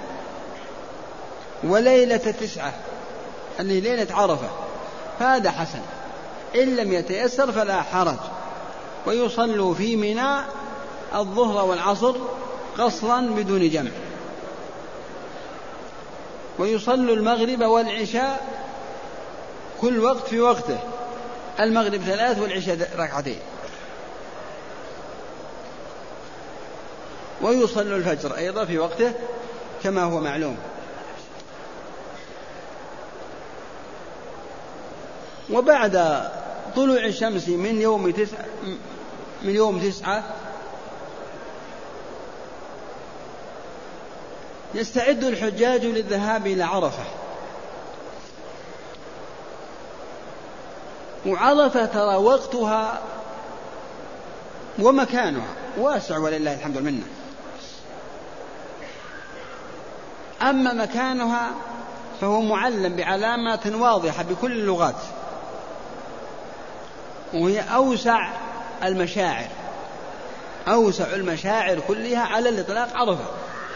وليلة 9 اللي ليلة عرفة فهذا حسن، إن لم يتيسر فلا حرج، ويصلوا في منى الظهر والعصر قصرا بدون جمع، ويصلوا المغرب والعشاء كل وقت في وقته، المغرب 3 والعشاء 2. ويصلي الفجر أيضا في وقته كما هو معلوم. وبعد طلوع الشمس من يوم 9 يستعد الحجاج للذهاب إلى عرفة. وعرفة ترى وقتها ومكانها واسع ولله الحمد والمنة. أما مكانها فهو معلم بعلامات واضحة بكل اللغات، وهي أوسع المشاعر كلها على الإطلاق عرفة.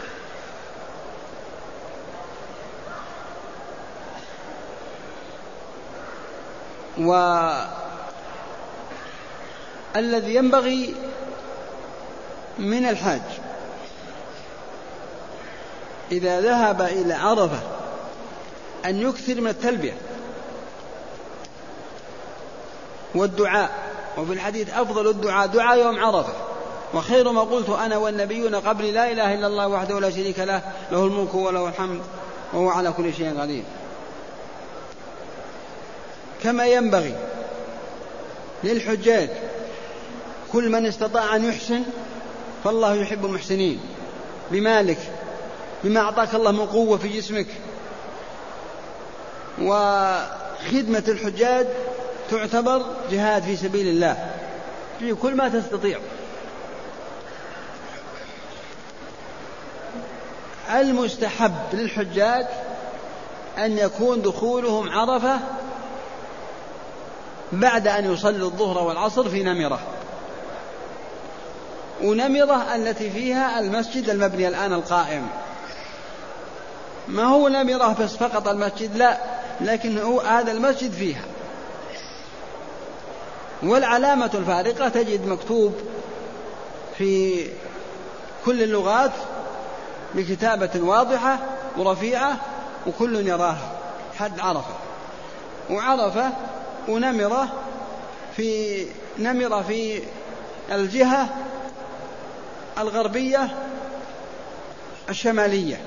والذي ينبغي من الحاج إذا ذهب إلى عرفة أن يكثر من التلبية والدعاء. وفي الحديث أفضل الدعاء دعاء يوم عرفة، وخير ما قلت أنا والنبيون قبل لا إله إلا الله وحده لا شريك له له الملك وله الحمد وهو على كل شيء قدير. كما ينبغي للحجاج كل من استطاع أن يحسن فالله يحب المحسنين بمالك، بما أعطاك الله من قوة في جسمك. وخدمة الحجاج تعتبر جهاد في سبيل الله في كل ما تستطيع. المستحب للحجاج أن يكون دخولهم عرفة بعد أن يصلوا الظهر والعصر في نمرة، ونمرة التي فيها المسجد المبني الآن القائم، ما هو نمرة بس فقط المسجد، لا، لكن هو هذا المسجد فيها. والعلامة الفارقة تجد مكتوب في كل اللغات بكتابة واضحة ورفيعة وكل يراها حد عرفة. وعرفة ونمرة في الجهة الغربية الشمالية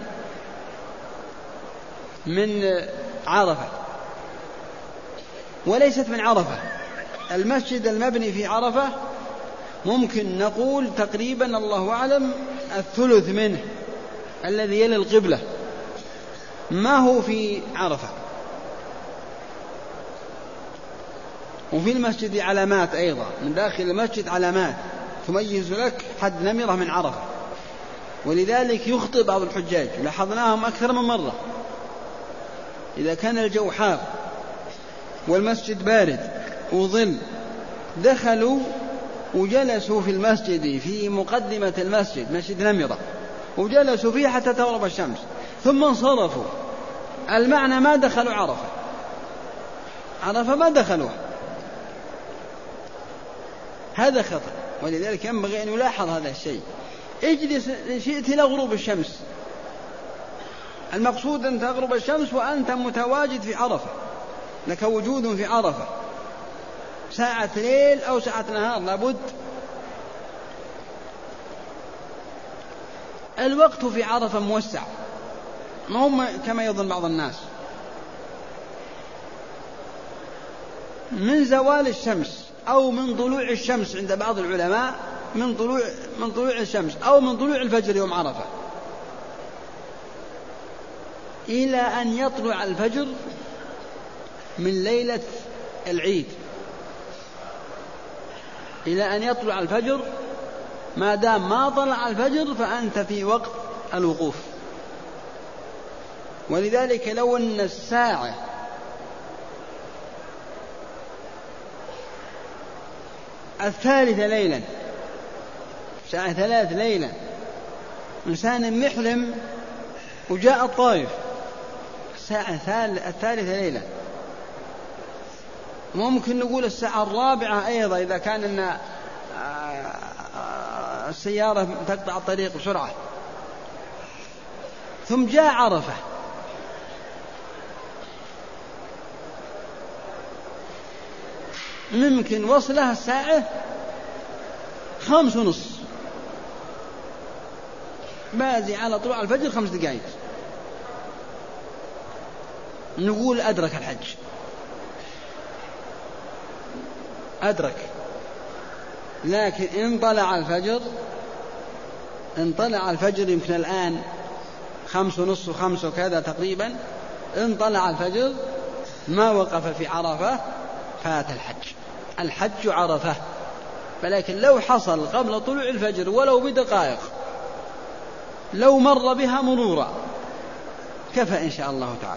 من عرفة، وليست من عرفة. المسجد المبني في عرفة ممكن نقول تقريبا الله أعلم الثلث منه الذي يلي القبلة ما هو في عرفة. وفي المسجد علامات أيضا من داخل المسجد، علامات تميز لك حد نمرة من عرفة. ولذلك يخطئ بعض الحجاج، لاحظناهم أكثر من مرة، إذا كان الجو حار والمسجد بارد وظل دخلوا وجلسوا في المسجد في مقدمة المسجد مسجد نمرة وجلسوا فيه حتى تغرب الشمس ثم انصرفوا. المعنى ما دخلوا عرفة ما دخلوها، هذا خطأ. ولذلك ينبغي أن يلاحظ هذا الشيء. اجلس شئت إلى غروب الشمس، المقصود أن تغرب الشمس وأنت متواجد في عرفة، لك وجود في عرفة، ساعة ليل أو ساعة نهار لابد. الوقت في عرفة موسع، ما هم كما يظن بعض الناس. من زوال الشمس أو من طلوع الشمس عند بعض العلماء، من طلوع الشمس أو من طلوع الفجر يوم عرفة إلى أن يطلع الفجر من ليلة العيد، إلى أن يطلع الفجر، ما دام ما طلع الفجر فأنت في وقت الوقوف. ولذلك لو أن الساعة الثالثة ليلا، ساعة 3 ليلا، إنسان محرم وجاء الطائف الساعة الثالثة ليلا، ممكن نقول الساعة 4 أيضا إذا كان أن السيارة تقطع الطريق بسرعة، ثم جاء عرفة ممكن وصلها الساعة 5:30 بازي على طلوع الفجر 5 دقائق نقول أدرك الحج، أدرك. لكن إن طلع الفجر يمكن الآن 5:30 5 وكذا تقريبا، إن طلع الفجر ما وقف في عرفة فات الحج عرفة. ولكن لو حصل قبل طلوع الفجر ولو بدقائق، لو مر بها مرورا كفى إن شاء الله تعالى.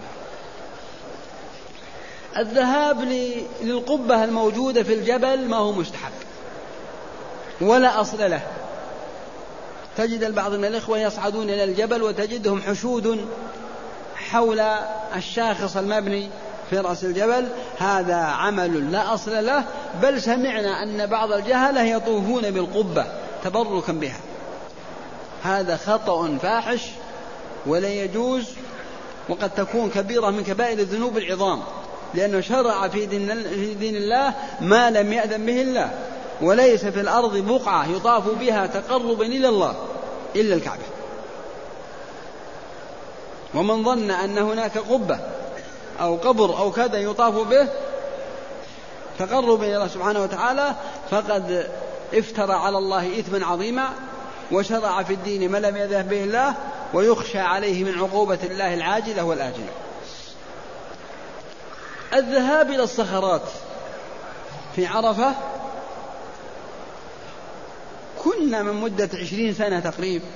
الذهاب للقبة الموجودة في الجبل ما هو مستحب ولا أصل له. تجد البعض من الإخوة يصعدون إلى الجبل وتجدهم حشود حول الشاخص المبني في رأس الجبل، هذا عمل لا أصل له. بل سمعنا أن بعض الجهلة يطوفون بالقبة تبركا بها، هذا خطأ فاحش ولا يجوز، وقد تكون كبيرة من كبائر الذنوب العظام، لأنه شرع في دين الله ما لم يأذن به الله، وليس في الأرض بقعة يطاف بها تقربا إلى الله إلا الكعبة. ومن ظن أن هناك قبة أو قبر أو كذا يطاف به تقربا إلى الله سبحانه وتعالى فقد افترى على الله إثما عظيما، وشرع في الدين ما لم يأذن به الله، ويخشى عليه من عقوبة الله العاجلة والآجلة. الذهاب إلى الصخرات في عرفة كنا من مدة 20 سنة تقريبا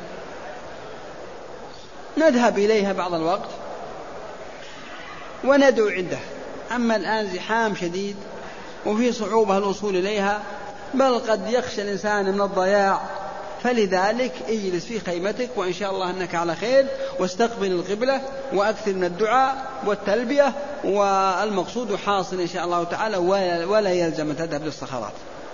نذهب إليها بعض الوقت وندعو عنده. أما الآن زحام شديد وفي صعوبة الوصول إليها، بل قد يخشى الإنسان من الضياع، فلذلك اجلس في خيمتك وإن شاء الله أنك على خير، واستقبل القبلة وأكثر من الدعاء والتلبية، والمقصود حاصل إن شاء الله تعالى، ولا يلزم تذهب للصخرات.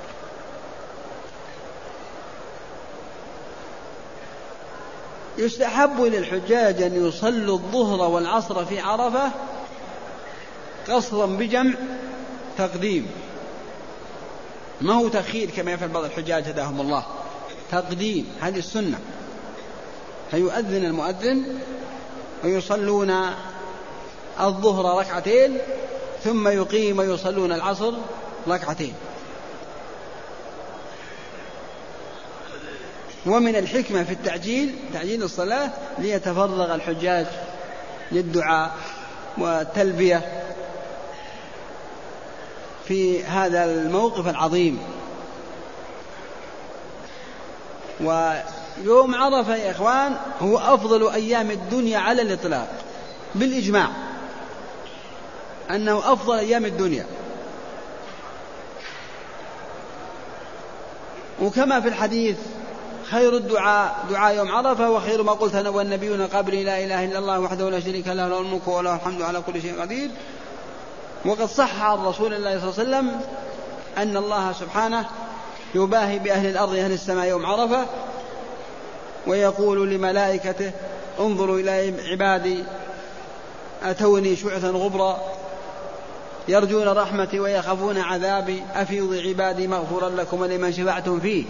يستحب للحجاج أن يصلوا الظهر والعصر في عرفة قصرا بجمع تقديم، ما هو تأخير كما يفعل بعض الحجاج هداهم الله، تقديم، هذه السنة. فيؤذن المؤذن ويصلون الظهر 2 ثم يقيم ويصلون العصر 2. ومن الحكمة في تعجيل الصلاة ليتفرغ الحجاج للدعاء والتلبية في هذا الموقف العظيم. ويوم عرفة يا إخوان هو أفضل أيام الدنيا على الإطلاق، بالإجماع أنه أفضل أيام الدنيا. وكما في الحديث خير الدعاء دعاء يوم عرفة، وخير ما قلت أنا والنبيون قبلي لا إله إلا الله وحده لا شريك له له الملك وله الحمد على كل شيء قدير. وقد صح عن رسول الله صلى الله عليه وسلم أن الله سبحانه يباهي بأهل الأرض أهل السماء يوم عرفة، ويقول لملائكته انظروا إلى عبادي أتوني شعثا غبرا يرجون رحمتي ويخافون عذابي أفيض عبادي مغفورا لكم ولمن شفعتم فيه.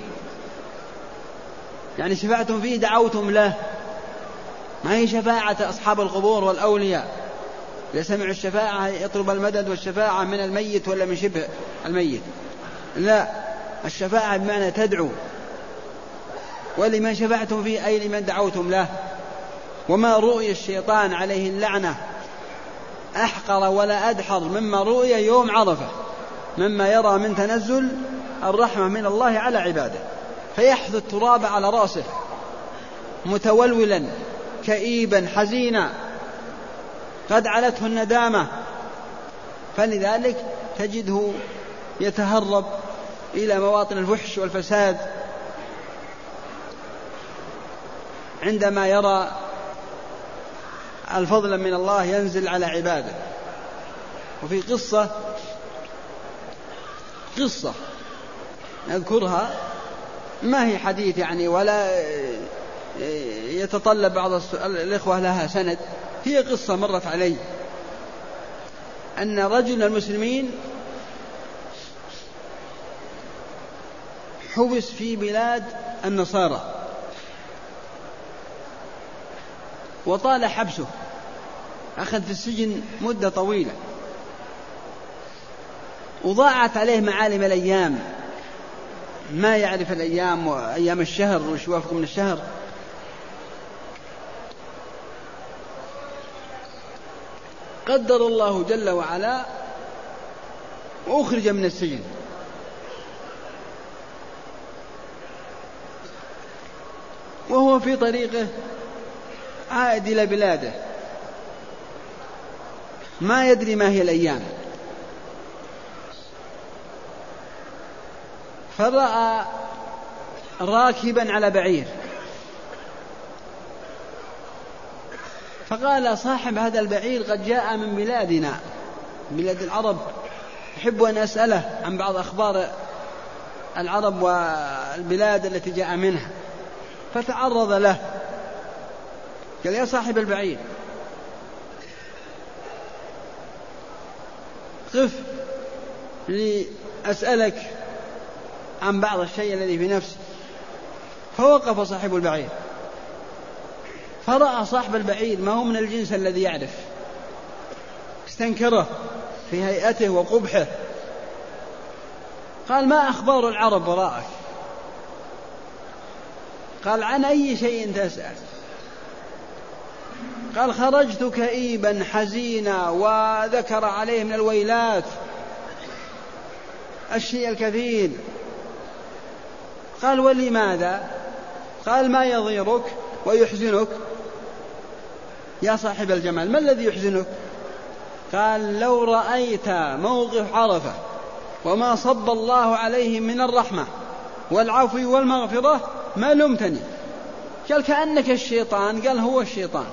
يعني شفعتم فيه دعوتم له، ما هي شفاعة أصحاب القبور والأولياء يسمع الشفاعة يطلب المدد والشفاعة من الميت ولا من شبه الميت، لا، الشفاعة بمعنى تدعو. ولمن شفعتم فيه أي لمن دعوتم له. وما رؤي الشيطان عليه اللعنة أحقر ولا أدحر مما رؤي يوم عرفة، مما يرى من تنزل الرحمة من الله على عباده، فيحث التراب على رأسه متولولا كئيبا حزينا قد علته الندامة، فلذلك تجده يتهرب إلى مواطن الفحش والفساد عندما يرى الفضل من الله ينزل على عباده. وفي قصة نذكرها، ما هي حديث يعني ولا يتطلب بعض الإخوة لها سند، هي قصة مرت علي أن رجل المسلمين حبس في بلاد النصارى وطال حبسه، أخذ في السجن مدة طويلة، وضاعت عليه معالم الأيام، ما يعرف الأيام وأيام الشهر وش يوافق من الشهر. قدر الله جل وعلا وأخرج من السجن، وهو في طريقه عائد إلى بلاده ما يدري ما هي الأيام، فرأى راكبا على بعير، فقال صاحب هذا البعير قد جاء من بلادنا، بلاد العرب، أحب أن أسأله عن بعض أخبار العرب والبلاد التي جاء منها. فتعرض له، قال يا صاحب البعير قف لأسألك عن بعض الشيء الذي في نفسي. فوقف صاحب البعير، فرأى صاحب البعير ما هو من الجنس الذي يعرف، استنكره في هيئته وقبحه. قال ما أخبار العرب وراءك؟ قال عن أي شيء تسأل؟ قال خرجت كئيبا حزينا، وذكر عليه من الويلات الشيء الكثير. قال ولماذا؟ قال ما يضيرك ويحزنك يا صاحب الجمال؟ ما الذي يحزنك؟ قال لو رأيت موقف عرفة وما صب الله عليه من الرحمة والعفو والمغفرة ما لمتني. قال كأنك الشيطان. قال هو الشيطان.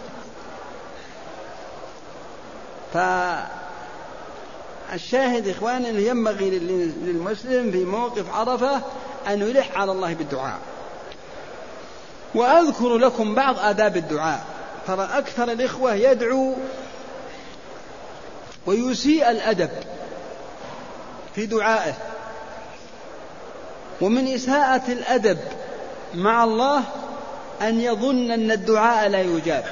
فالشاهد إخواني أنه ينبغي للمسلم في موقف عرفة أن يلح على الله بالدعاء. وأذكر لكم بعض آداب الدعاء. ترى أكثر الإخوة يدعو ويسيء الأدب في دعائه، ومن إساءة الأدب مع الله أن يظن أن الدعاء لا يجاب.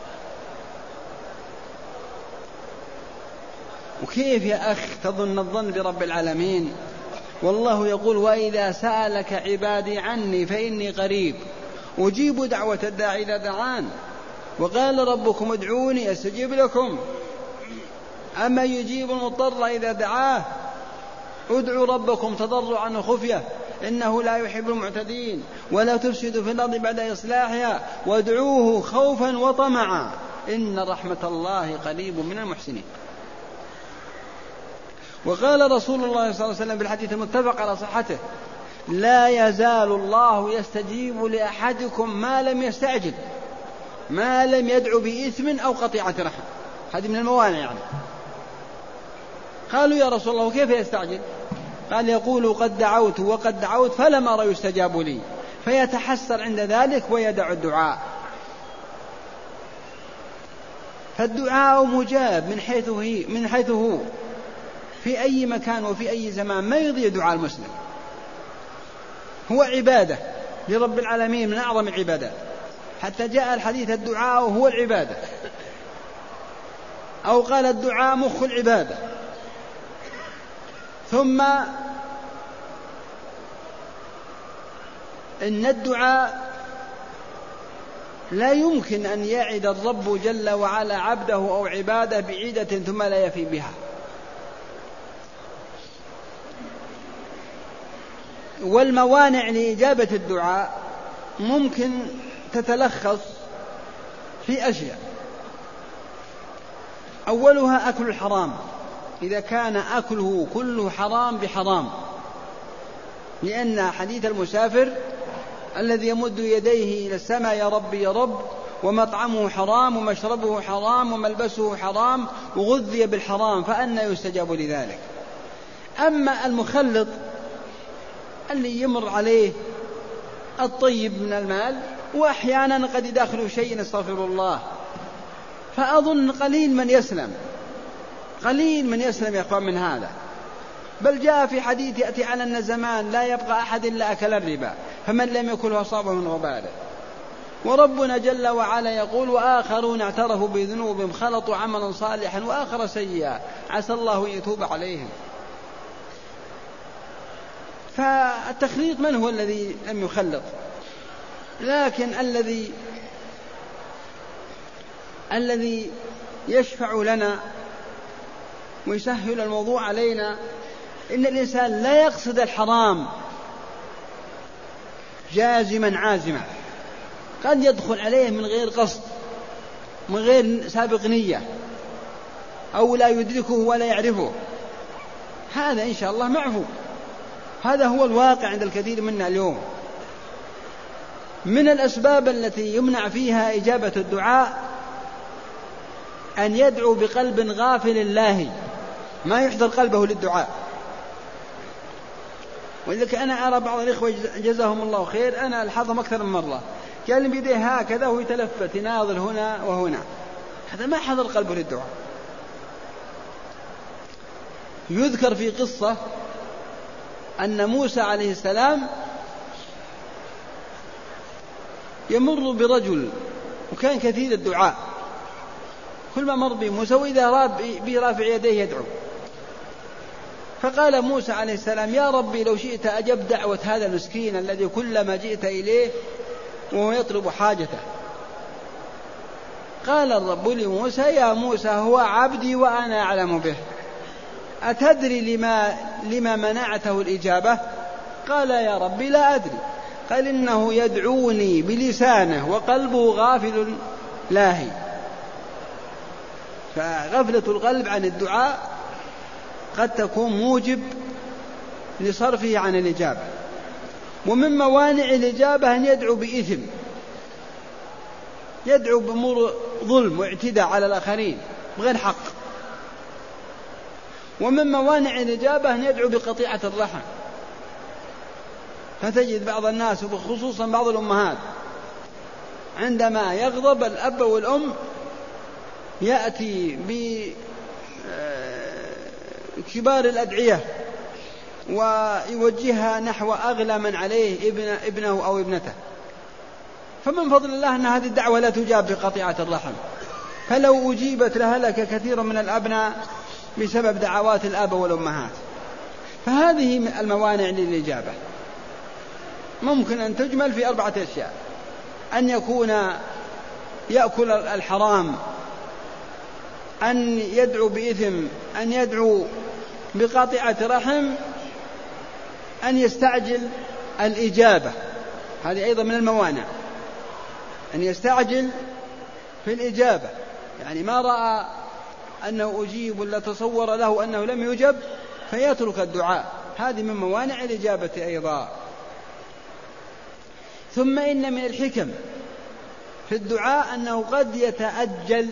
وكيف يا أخ تظن الظن برب العالمين؟ والله يقول وإذا سألك عبادي عني فإني قريب أجيب دعوة الداعي إذا دعان، وقال ربكم ادعوني أستجيب لكم، أما يجيب المضطر إذا دعاه، ادعوا ربكم تضرعا وخفية إنه لا يحب المعتدين، ولا تفسدوا في الأرض بعد إصلاحها وادعوه خوفا وطمعا إن رحمة الله قريب من المحسنين. وقال رسول الله صلى الله عليه وسلم بالحديث المتفق على صحته لا يزال الله يستجيب لأحدكم ما لم يستعجل، ما لم يدعو بإثم أو قطيعة رحم. هذه من الموانع يعني. قالوا يا رسول الله كيف يستعجل؟ قال يقول قد دعوت وقد دعوت فلم أرى يستجاب لي، فيتحسر عند ذلك ويدع الدعاء. فالدعاء مجاب من حيث هو في أي مكان وفي أي زمان، ما يضيع دعاء المسلم. هو عبادة لرب العالمين من أعظم العبادات، حتى جاء الحديث الدعاء هو العبادة، أو قال الدعاء مخ العبادة. ثم إن الدعاء لا يمكن أن يعد الرب جل وعلا عبده أو عباده بعيدة ثم لا يفي بها. والموانع لإجابة الدعاء ممكن تتلخص في أشياء. أولها أكل الحرام، إذا كان أكله كله حرام بحرام، لأن حديث المسافر الذي يمد يديه إلى السماء يا رب يا رب، ومطعمه حرام ومشربه حرام وملبسه حرام وغذي بالحرام، فأنى يستجاب لذلك. أما المخلط اللي يمر عليه الطيب من المال، وأحيانا قد يدخل شيء استغفر الله، فأظن قليل من يسلم يا أخوان من هذا. بل جاء في حديث يأتي على أن زمان لا يبقى أحد إلا أكل الربا، فمن لم يكله أصابه من غباره. وربنا جل وعلا يقول وآخرون اعترفوا بذنوبهم خلطوا عملا صالحا وآخر سيئا عسى الله أن يتوب عليهم. فالتخليط من هو الذي لم يخلط؟ لكن الذي يشفع لنا ويسهل الموضوع علينا إن الإنسان لا يقصد الحرام جازما عازما، قد يدخل عليه من غير قصد، من غير سابق نية، أو لا يدركه ولا يعرفه، هذا إن شاء الله معفو. هذا هو الواقع عند الكثير منا اليوم. من الأسباب التي يمنع فيها إجابة الدعاء أن يدعو بقلب غافل لاهي ما يحضر قلبه للدعاء. ولذلك أنا أرى بعض الإخوة جزاهم الله خير، أنا ألحظهم أكثر من مرة، كان بيديه هكذا وهو يتلفت يناظر هنا وهنا، هذا ما حضر قلبه للدعاء. يذكر في قصة أن موسى عليه السلام يمر برجل وكان كثير الدعاء، كل ما مر بموسى وإذا برافع يديه يدعو، فقال موسى عليه السلام يا ربي لو شئت أجب دعوة هذا المسكين الذي كلما جئت إليه وهو يطلب حاجته. قال الرب لموسى يا موسى هو عبدي وأنا أعلم به، أتدري لما منعته الإجابة؟ قال يا ربي لا أدري. قال إنه يدعوني بلسانه وقلبه غافل لاهي. فغفلة القلب عن الدعاء قد تكون موجب لصرفه عن الإجابة. ومن موانع الإجابة أن يدعو بإثم، يدعو بأمور ظلم واعتداء على الآخرين بغير حق. ومن موانع الإجابة أن يدعو بقطيعة الرحم، فتجد بعض الناس وخصوصا بعض الأمهات عندما يغضب الأب والأم يأتي بكبار الأدعية ويوجهها نحو أغلى من عليه ابنه أو ابنته، فمن فضل الله أن هذه الدعوة لا تجاب بقطيعة الرحم، فلو أجيبت لهلك كثير من الأبناء بسبب دعوات الآب والأمهات. فهذه الموانع للإجابة ممكن أن تجمل في 4 أشياء: أن يكون يأكل الحرام، أن يدعو بإثم، أن يدعو بقاطعة رحم، أن يستعجل الإجابة، هذه أيضا من الموانع، أن يستعجل في الإجابة، يعني ما رأى أنه أجيب ولا تصور له أنه لم يجب فيترك الدعاء، هذه من موانع الإجابة أيضا. ثم إن من الحكم في الدعاء أنه قد يتأجل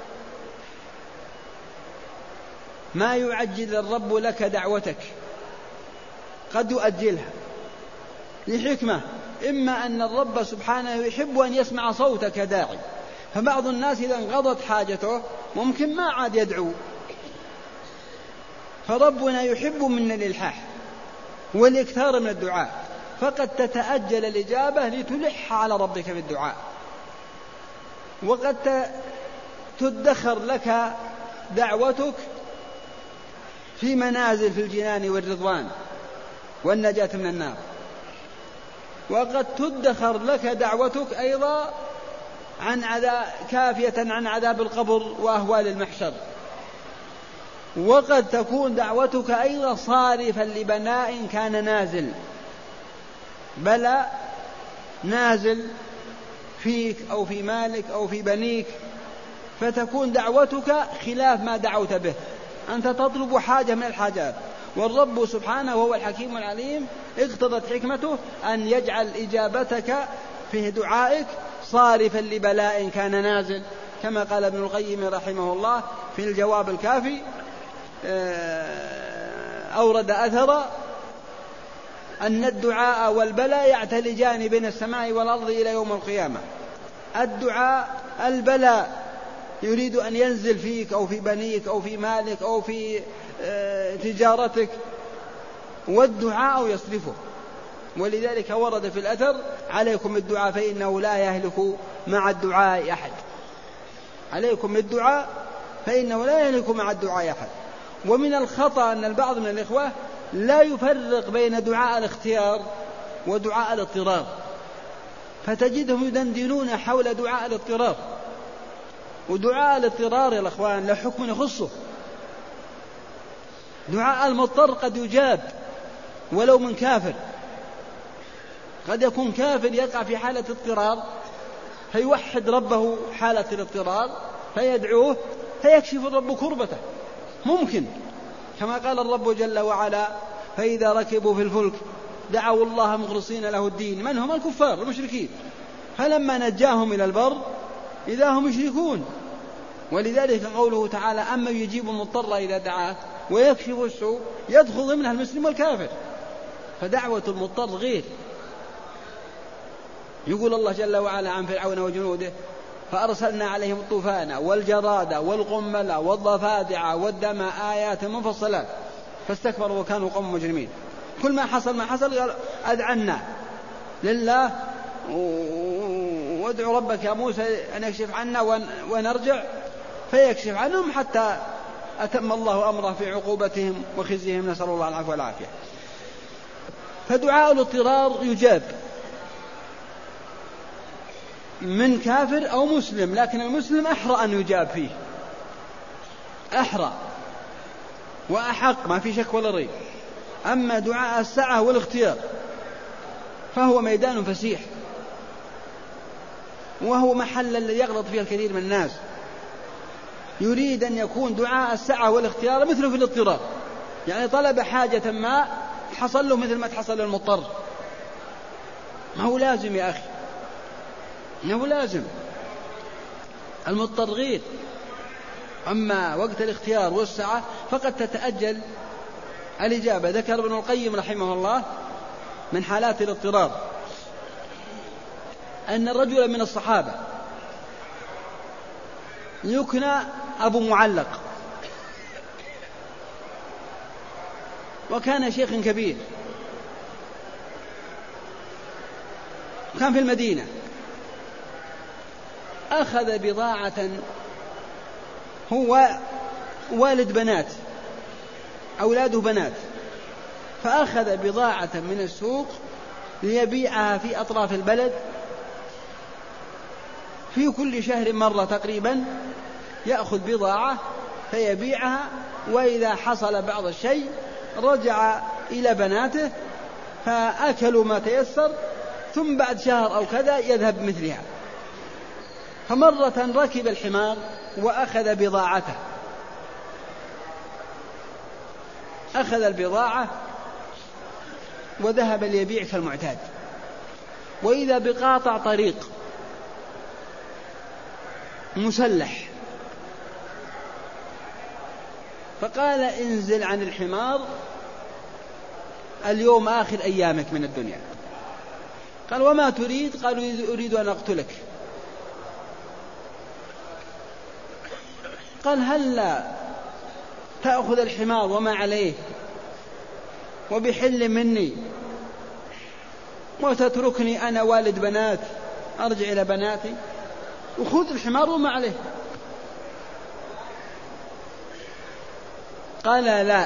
ما يعجل الرب لك دعوتك، قد يؤجلها لحكمة، إما أن الرب سبحانه يحب أن يسمع صوتك داعي، فبعض الناس إذا انقضت حاجته ممكن ما عاد يدعو، فربنا يحب منا الإلحاح والإكثار من الدعاء، فقد تتأجل الإجابة لتلح على ربك في الدعاء، وقد تدخر لك دعوتك في منازل في الجنان والرضوان والنجاة من النار، وقد تدخر لك دعوتك أيضا كافية عن عذاب القبر وأهوال المحشر، وقد تكون دعوتك أيضا صارفا لبلاء كان نازل، بلاء نازل فيك أو في مالك أو في بنيك، فتكون دعوتك خلاف ما دعوت به، أنت تطلب حاجة من الحاجات، والرب سبحانه وهو الحكيم العليم اقتضت حكمته أن يجعل إجابتك في دعائك صارفا لبلاء كان نازل، كما قال ابن القيم رحمه الله في الجواب الكافي، أورد أثر أن الدعاء والبلاء يعتلجان بين السماء والأرض إلى يوم القيامة. الدعاء البلاء يريد أن ينزل فيك أو في بنيك أو في مالك أو في تجارتك، والدعاء يصرفه، ولذلك ورد في الأثر: عليكم بالدعاء فإنه لا يهلك مع الدعاء أحد. عليكم بالدعاء فإنه لا يهلك مع الدعاء أحد. ومن الخطأ أن البعض من الإخوة لا يفرق بين دعاء الاختيار ودعاء الاضطرار، فتجدهم يدندنون حول دعاء الاضطرار. ودعاء الاضطرار يا الأخوان له حكم يخصه. دعاء المضطر قد يجاب ولو من كافر، قد يكون كافر يقع في حالة اضطرار فيوحد ربه حالة الاضطرار فيدعوه فيكشف الرب كربته، ممكن، كما قال الرب جل وعلا: فإذا ركبوا في الفلك دعوا الله مخلصين له الدين. من هم؟ الكفار المشركين. فلما نجاهم إلى البر إذا هم يشركون. ولذلك قوله تعالى: أما يجيب المضطر إذا دعاه ويكشف السوء، يدخل ضمنها المسلم والكافر. فدعوة المضطر غير. يقول الله جل وعلا عن فرعون وجنوده: فأرسلنا عليهم الطوفان والجراد والقمل والضفادع والدم آيات مفصلات فاستكبروا وكانوا قوم مجرمين. كل ما حصل قال: أدعنا لله وادعوا ربك يا موسى أن يكشف عنا ونرجع، فيكشف عنهم حتى أتم الله أمره في عقوبتهم وخزيهم، نسأل الله العفو والعافية. فدعاء الاضطرار يجاب من كافر أو مسلم، لكن المسلم أحرى أن يجاب فيه، أحرى وأحق، ما في شك ولا ريب. أما دعاء السعة والاختيار فهو ميدان فسيح، وهو محل الذي يغلط فيه الكثير من الناس. يريد أن يكون دعاء السعة والاختيار مثله في الاضطرار، يعني طلب حاجة ما حصل له مثل ما تحصل للمضطر. ما هو لازم يا أخي، إنه لازم. المضطر غير. أما وقت الاختيار والسعة فقد تتأجل الإجابة. ذكر ابن القيم رحمه الله من حالات الاضطرار أن الرجل من الصحابة يكنى أبو معلق، وكان شيخ كبير، كان في المدينة. أخذ بضاعة، هو والد بنات، أولاده بنات، فأخذ بضاعة من السوق ليبيعها في أطراف البلد في كل شهر مرة تقريبا، يأخذ بضاعة فيبيعها، وإذا حصل بعض الشيء رجع إلى بناته فأكلوا ما تيسر، ثم بعد شهر أو كذا يذهب مثلها. فمرة ركب الحمار وأخذ بضاعته، أخذ البضاعة وذهب ليبيع كالمعتاد، وإذا بقاطع طريق مسلح، فقال: انزل عن الحمار، اليوم آخر أيامك من الدنيا. قال: وما تريد؟ قالوا: أريد أن أقتلك. قال: هل تأخذ الحمار وما عليه وبحل مني وتتركني أنا والد بنات أرجع إلى بناتي؟ وخذ الحمار وما عليه. قال: لا،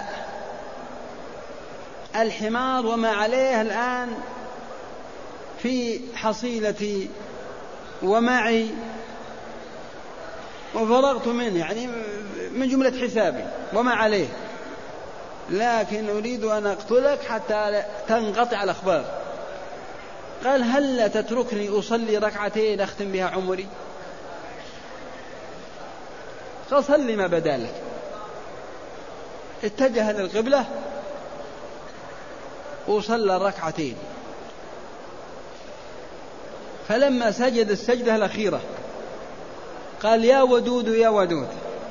الحمار وما عليه الآن في حصيلتي ومعي وفرغت منه، يعني من جملة حسابي وما عليه، لكن أريد أن أقتلك حتى تنقطع الأخبار. قال: هل تتركني أصلي ركعتين أختم بها عمري؟ قال: صلي ما بدا لك. اتجه للقبلة وصلى الركعتين، فلما سجد السجدة الأخيرة قال: يا ودود يا ودود،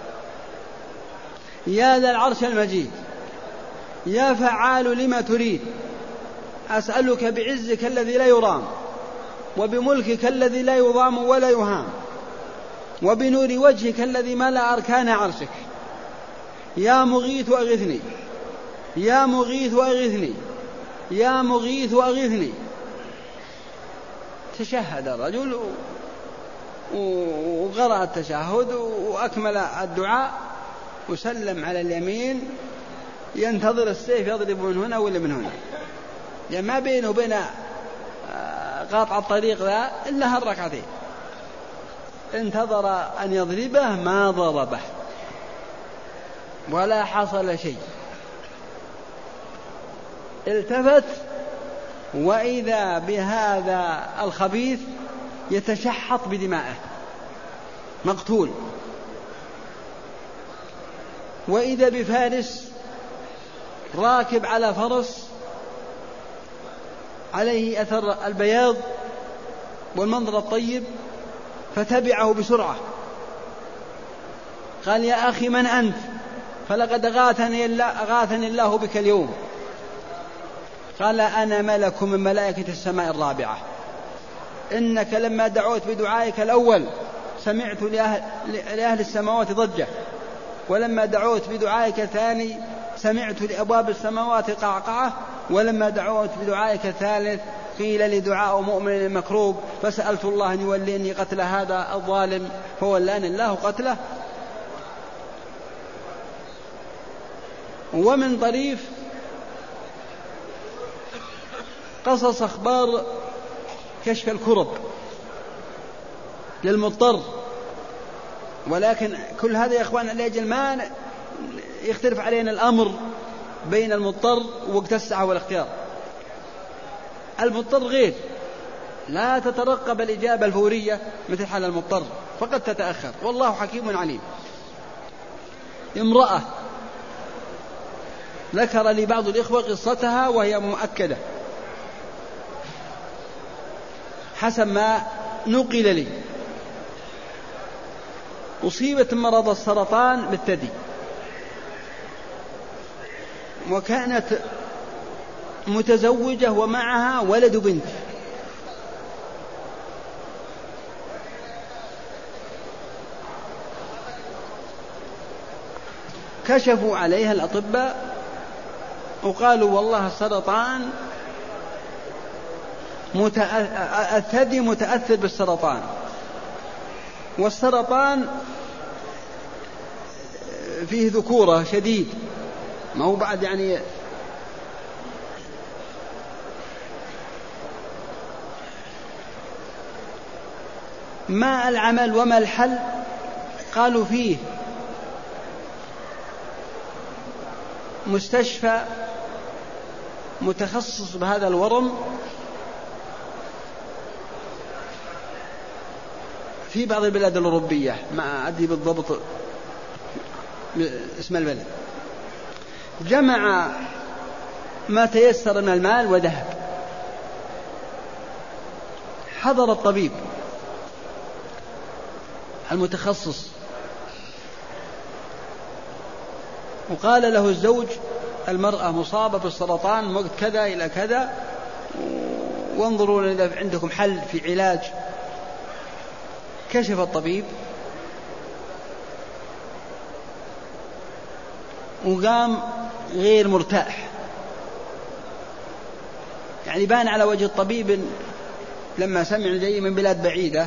يا ذا العرش المجيد، يا فعال لما تريد، أسألك بعزك الذي لا يرام، وبملكك الذي لا يضام ولا يهام، وبنور وجهك الذي ملأ أركان عرشك، يا مغيث أغثني، يا مغيث أغثني، يا مغيث أغثني. تشهد الرجل وقرأ التشهد وأكمل الدعاء وسلم على اليمين، ينتظر السيف يضرب من هنا ولا من هنا، يعني ما بينه وبين قاطع الطريق ذا إلا هالركعتين. انتظر أن يضربه ما ضربه ولا حصل شيء. التفت وإذا بهذا الخبيث يتشحط بدمائه مقتول، وإذا بفارس راكب على فرس عليه أثر البياض والمنظر الطيب، فتبعه بسرعة. قال يا أخي من أنت؟ فلقد أغاثني الله بك اليوم. قال أنا ملك من ملائكة السماء الرابعة، إنك لما دعوت بدعائك الأول سمعت لأهل السماوات ضجة، ولما دعوت بدعائك الثاني سمعت لأبواب السماوات قعقعة، ولما دعوت بدعائك الثالث قيل لي دعاء مؤمن مكروب، فسألت الله أن يوليني قتل هذا الظالم فولاني الله قتله. ومن طريف قصص أخبار كشف الكرب للمضطر، ولكن كل هذا يا إخوان لأجل ما يختلف علينا الأمر بين المضطر ووقت السعة والاختيار. المضطر غير، لا تترقب الإجابة الفورية مثل حال المضطر، فقد تتأخر، والله حكيم عليم. امرأة ذكر لي بعض الإخوة قصتها وهي مؤكدة حسب ما نقل لي. أصيبت مرض السرطان بالثدي، وكانت متزوجة ومعها ولد بنت. كشفوا عليها الأطباء وقالوا والله السرطان الثدي متأثر بالسرطان، والسرطان فيه ذكورة شديد، ما هو بعد يعني ما العمل وما الحل؟ قالوا فيه مستشفى متخصص بهذا الورم في بعض البلاد الأوروبية، ما أدري بالضبط اسم البلد. جمع ما تيسر من المال وذهب، حضر الطبيب المتخصص وقال له الزوج المرأة مصابة بالسرطان من وقت كذا إلى كذا، وانظروا إذا عندكم حل في علاج. كشف الطبيب وقام غير مرتاح، يعني بان على وجه الطبيب لما سمع جاي من بلاد بعيدة.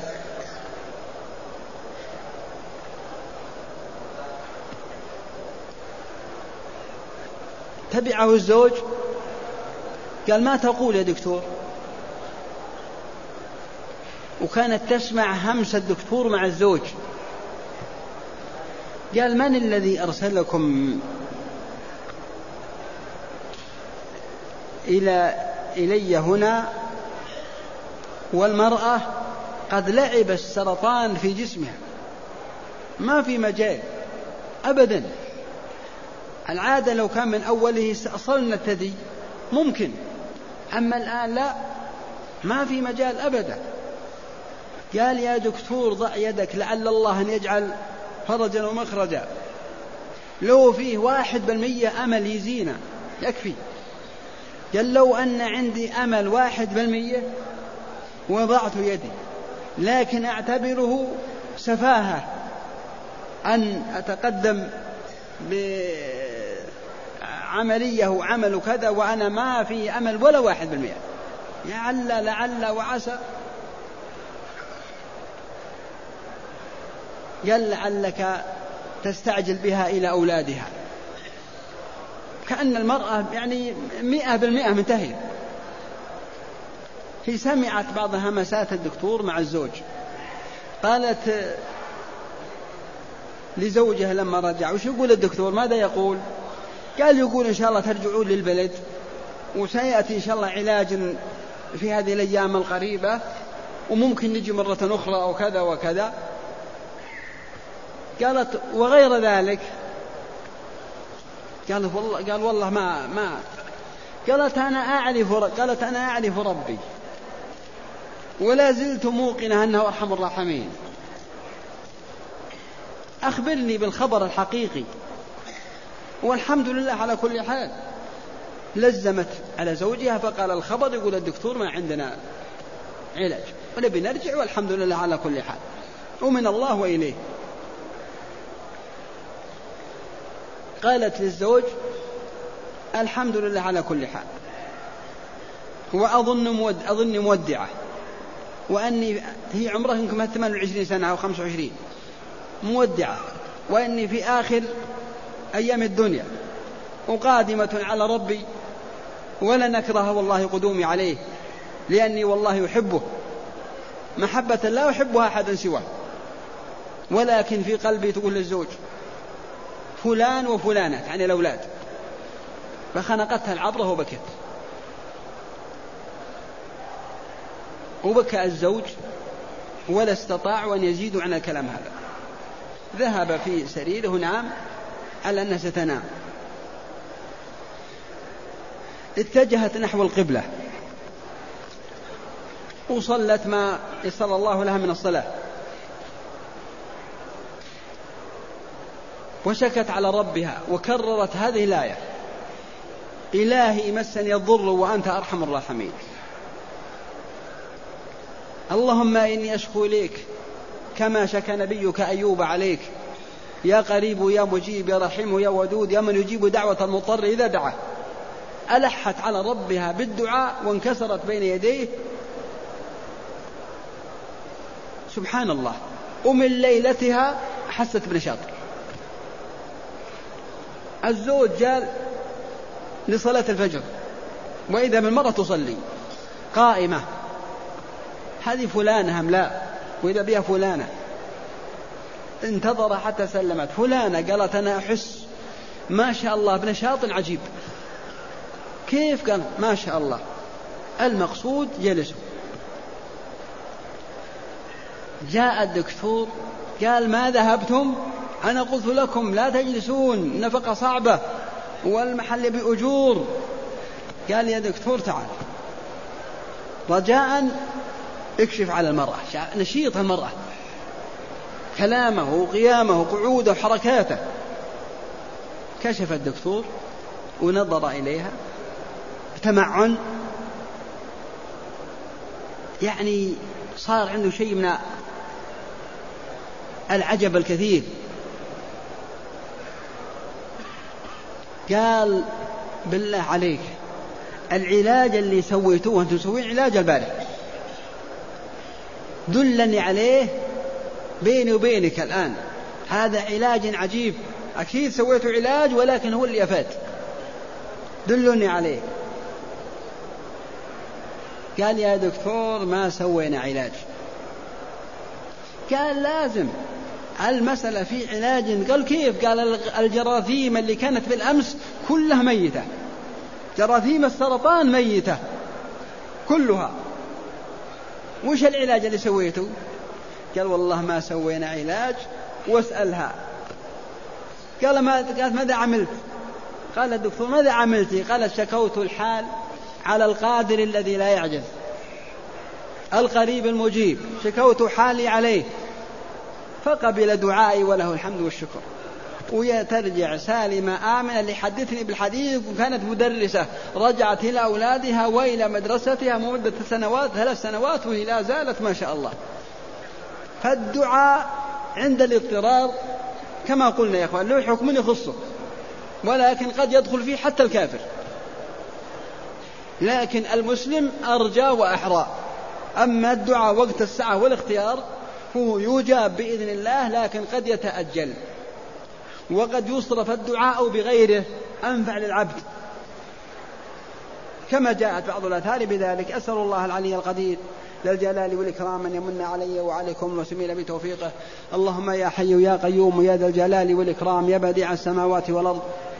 تبعه الزوج قال ما تقول يا دكتور؟ وكانت تسمع همس الدكتور مع الزوج. قال من الذي أرسلكم إلي هنا والمرأة قد لعب السرطان في جسمها، ما في مجال أبدا. العادة لو كان من أوله أصلنا الثدي ممكن، أما الآن لا، ما في مجال أبدا. قال يا دكتور ضع يدك لعل الله أن يجعل فرجا ومخرجا، لو فيه 1% أمل يزينا يكفي. قال لو أن عندي أمل 1% وضعت يدي، لكن أعتبره سفاهة أن أتقدم عملية وعمل كذا وأنا ما في أمل ولا 1%، لعل وعسى. قال لعلك تستعجل بها إلى أولادها. كأن المرأة يعني 100% منتهية. هي سمعت بعض همسات الدكتور مع الزوج، قالت لزوجها لما رجع: وش يقول الدكتور؟ ماذا يقول؟ قال: يقول إن شاء الله ترجعون للبلد وسيأتي إن شاء الله علاج في هذه الأيام القريبة وممكن نجي مرة أخرى أو كذا وكذا. قالت: وغير ذلك؟ قال والله ما. قالت: أنا أعرف ربي ولا زلت موقنة أنه أرحم الراحمين، أخبرني بالخبر الحقيقي. والحمد لله على كل حال. لزمت على زوجها فقال: الخبر يقول الدكتور ما عندنا علاج ونبي نرجع، والحمد لله على كل حال، ومن الله وإليه. قالت للزوج: الحمد لله على كل حال، وأظن مودعة، وأني هي عمرها يمكن 28 سنة أو 25، مودعة، وأني في آخر أيام الدنيا وقادمة على ربي، ولا نكره والله قدومي عليه، لأني والله يحبه محبة لا يحبها أحد سواه. ولكن في قلبي تقول للزوج: فلان وفلانة، يعني الأولاد. فخنقتها العبرة وبكت. وبكى الزوج ولا استطاع أن يزيد عن الكلام هذا. ذهب في سريره نام على أنها ستنام. اتجهت نحو القبلة وصلت ما يسر الله لها من الصلاة، وشكت على ربها وكررت هذه الآية: إلهي مسني الضر وأنت أرحم الراحمين، اللهم إني أشكو إليك كما شكى نبيك أيوب عليك، يا قريب يا مجيب يا رحيم يا ودود يا من يجيب دعوة المضطر إذا دعاه. ألحت على ربها بالدعاء وانكسرت بين يديه. سبحان الله. ومن ليلتها حست بنشاط. الزوج جاء لصلاة الفجر وإذا بالمرة تصلي قائمة، هذه فلانة هم لا؟ وإذا بها فلانة. انتظر حتى سلمت. فلانة قالت: أنا أحس ما شاء الله بنشاط عجيب. كيف؟ قال: ما شاء الله. المقصود جلسوا. جاء الدكتور قال: ما ذهبتم؟ أنا قلت لكم لا تجلسون، نفقة صعبة والمحل بأجور. قال: يا دكتور تعال، رجاء اكشف على المرأة. نشيط المرأة، كلامه وقيامه وقعوده وحركاته. كشف الدكتور ونظر إليها بتمعن، يعني صار عنده شيء من العجب الكثير. قال: بالله عليك العلاج اللي سويتوه أنتم تسوين علاج البارح، دلني عليه بيني وبينك الآن، هذا علاج عجيب، أكيد سويتوا علاج ولكن هو اللي أفاد، دلني عليه. قال: يا دكتور ما سوينا علاج. قال: لازم المسألة في علاج. قال: كيف؟ قال: الجراثيم اللي كانت بالأمس كلها ميتة، جراثيم السرطان ميتة كلها. وش العلاج اللي سويته؟ قال: والله ما سوينا علاج. واسألها. قالت: ماذا عملت؟ قال الدكتور: ماذا عملتي؟ قالت: شكوت الحال على القادر الذي لا يعجز، القريب المجيب، شكوت حالي عليه فقبل دعائي وله الحمد والشكر. وترجع سالمة آمنة اللي حدثني بالحديث، وكانت مدرسة رجعت إلى أولادها وإلى مدرستها مدة 3 سنوات وهي لا زالت ما شاء الله. فالدعاء عند الاضطرار كما قلنا يا أخوان له حكم يخصه، ولكن قد يدخل فيه حتى الكافر، لكن المسلم أرجى وأحرى. أما الدعاء وقت السعة والاختيار هو يجاب بإذن الله، لكن قد يتأجل، وقد يصرف الدعاء بغيره أنفع للعبد، كما جاءت بعض الآثار بذلك. أسأل الله العلي القدير ذا الجلال والإكرام أن يمن علي وعليكم المسلمين بتوفيقه. اللهم يا حي يا قيوم يا ذا الجلال والإكرام يا بديع السماوات والأرض،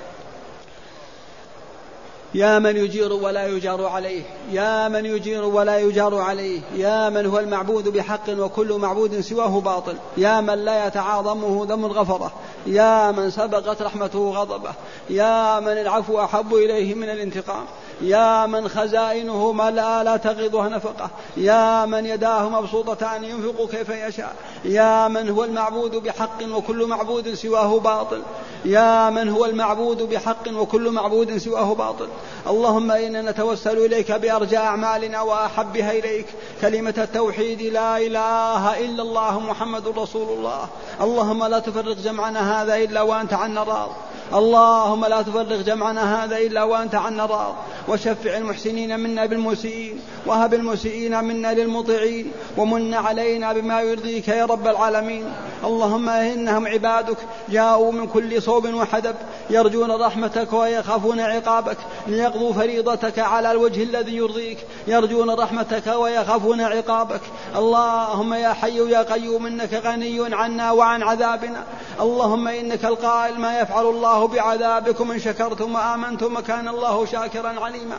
يا من يجير ولا يجار عليه، يا من يجير ولا يجار عليه، يا من هو المعبود بحق وكل معبود سواه باطل، يا من لا يتعاظمه ذم غفره، يا من سبقت رحمته غضبه، يا من العفو أحب إليه من الانتقام، يا من خزائنه ملأ لا تغضها نفقه، يا من يداه مبسوطتان ينفق كيف يشاء، يا من هو المعبود بحق وكل معبود سواه باطل، يا من هو المعبود بحق وكل معبود سواه باطل. اللهم إنا نتوسل إليك بأرجى أعمالنا وأحبها إليك كلمة التوحيد لا إله إلا الله محمد رسول الله. اللهم لا تفرق جمعنا هذا إلا وأنت عنا راض، اللهم لا تفرق جمعنا هذا إلا وأنت عنا راض، وشفع المحسنين منا بالمسيئين، وهب المسيئين منا للمطيعين، ومن علينا بما يرضيك يا رب العالمين. اللهم إنهم عبادك جاءوا من كل صوب وحدب يرجون رحمتك ويخافون عقابك ليقضوا فريضتك على الوجه الذي يرضيك، يرجون رحمتك ويخافون عقابك. اللهم يا حي يا قيوم إنك غني عنا وعن عذابنا، اللهم إنك القائل ما يفعل الله بعذابكم إن شكرتم وآمنتم وكان الله شاكرا عليما.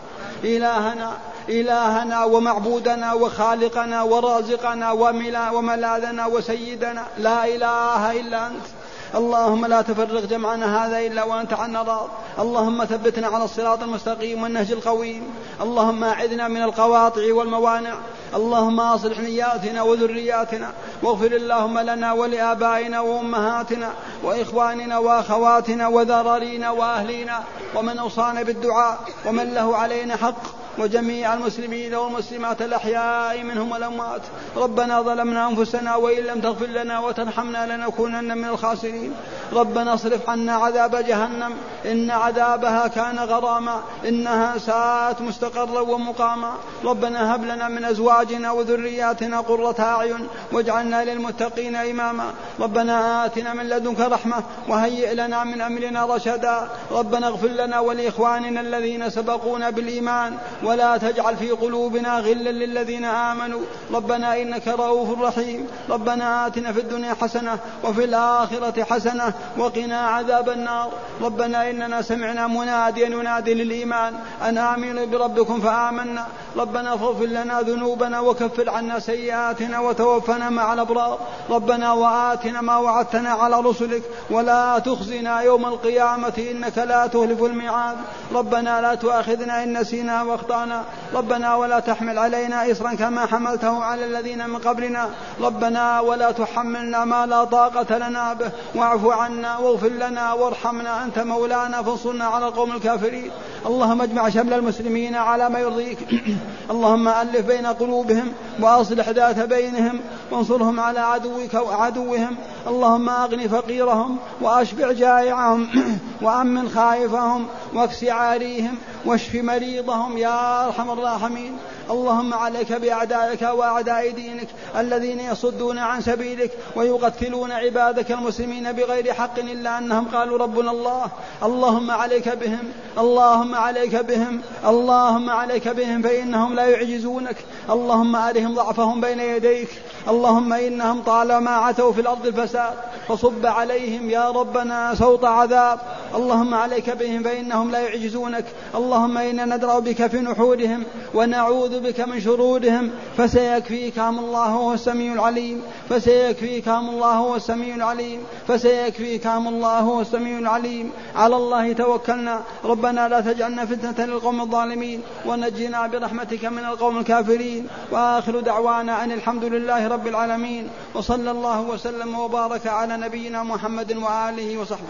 إلهنا ومعبودنا وخالقنا ورازقنا وملاذنا وسيدنا، لا إله إلا أنت. اللهم لا تفرق جمعنا هذا إلا وأنت عنا راض. اللهم ثبتنا على الصراط المستقيم والنهج القويم. اللهم أعذنا من القواطع والموانع. اللهم أصلح نياتنا وذرياتنا، واغفر اللهم لنا ولآبائنا وأمهاتنا وإخواننا وأخواتنا وذرارينا وأهلينا ومن أوصانا بالدعاء ومن له علينا حق، وجميع المسلمين والمسلمات الأحياء منهم والأموات. ربنا ظلمنا أنفسنا وإن لم تغفر لنا وترحمنا لنكونن من الخاسرين. ربنا اصرف عنا عذاب جهنم إن عذابها كان غراما إنها ساءت مستقرا ومقاما. ربنا هب لنا من أزواجنا وذرياتنا قرة أعين واجعلنا للمتقين إماما. ربنا آتنا من لدنك رحمة وهيئ لنا من أمرنا رشدا. ربنا اغفر لنا ولإخواننا الذين سبقونا بالإيمان ولا تجعل في قلوبنا غلا للذين آمنوا ربنا إنك رؤوف رحيم. ربنا آتنا في الدنيا حسنة وفي الآخرة حسنة وقنا عذاب النار. ربنا إننا سمعنا مناديا ينادي للإيمان أن آمنوا بربكم فآمنا. ربنا فاغفر لنا ذنوبنا وكفر عنا سيئاتنا وتوفنا مع الأبرار. ربنا وآتنا ما وعدتنا على رسلك ولا تخزنا يوم القيامة إنك لا تخلف الميعاد. ربنا لا تؤاخذنا إن نسينا واخطأنا. ربنا ولا تحمل علينا إصرا كما حملته على الذين من قبلنا. ربنا ولا تحملنا ما لا طاقة لنا به واعف عنا واغفر لنا وارحمنا أنت مولانا فانصرنا على القوم الكافرين. اللهم اجمع شمل المسلمين على ما يرضيك. اللهم ألف بين قلوبهم وأصلح ذات بينهم وانصرهم على عدوك وعدوهم. اللهم أغن فقيرهم وأشبع جائعهم وأمن خائفهم واكس عاريهم واشف مريضهم يا أرحم الراحمين. اللهم عليك بأعدائك وأعداء دينك الذين يصدون عن سبيلك ويقتلون عبادك المسلمين بغير حق إلا أنهم قالوا ربنا الله. اللهم عليك بهم، اللهم عليك بهم، اللهم عليك بهم فإنهم لا يعجزونك. اللهم أرهم ضعفهم بين يديك. اللهم إنهم طالما عتوا في الأرض الفساد فصب عليهم يا ربنا سوط عذاب. اللهم عليك بهم فإنهم لا يعجزونك. اللهم إنا ندرأ بك في نحورهم ونعوذ بك من شرورهم فسيكفيكهم الله هو السميع العليم، فسيكفيكهم الله هو السميع العليم، فسيكفيكهم الله هو السميع العليم. على الله توكلنا. ربنا لا تجعلنا فتنة للقوم الظالمين ونجنا برحمتك من القوم الكافرين. وآخر دعوانا أن الحمد لله رب العالمين وصلى الله وسلم وبارك على نبينا محمد وآله وصحبه.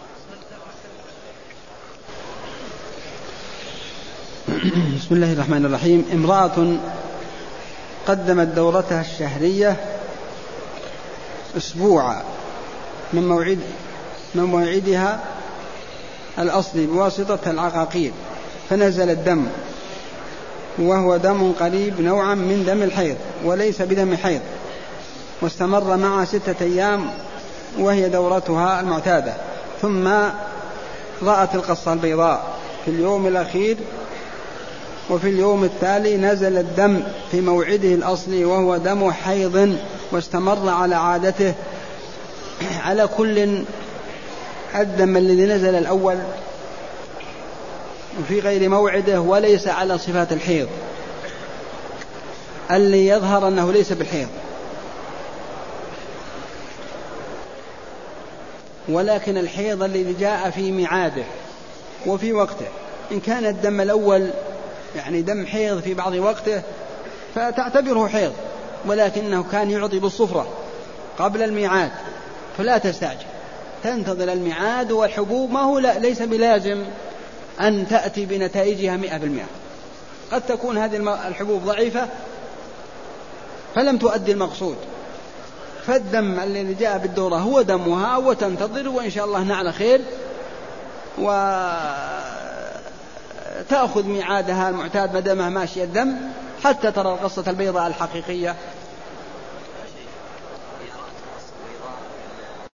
بسم الله الرحمن الرحيم. امرأة قدمت دورتها الشهرية أسبوعا من موعدها الأصلي بواسطة العقاقير فنزل الدم، وهو دم قريب نوعا من دم الحيض وليس بدم حيض، واستمر معها 6 أيام وهي دورتها المعتادة، ثم رأت القصة البيضاء في اليوم الأخير، وفي اليوم التالي نزل الدم في موعده الأصلي وهو دم حيض، واستمر على عادته. على كل الدم الذي نزل الأول في غير موعده وليس على صفات الحيض، اللي يظهر أنه ليس بالحيض، ولكن الحيض الذي جاء في ميعاده وفي وقته. إن كان الدم الأول يعني دم حيض في بعض وقته فتعتبره حيض، ولكنه كان يعطي بالصفرة قبل الميعاد، فلا تستعجل، تنتظر الميعاد. والحبوب ما هو ليس بلازم أن تأتي بنتائجها 100%، قد تكون هذه الحبوب ضعيفة فلم تؤدي المقصود، فالدم الذي جاء بالدورة هو دمها، وتنتظر وإن شاء الله على خير، وتأخذ ميعادها المعتاد مدامها ماشي الدم حتى ترى القصة البيضاء الحقيقية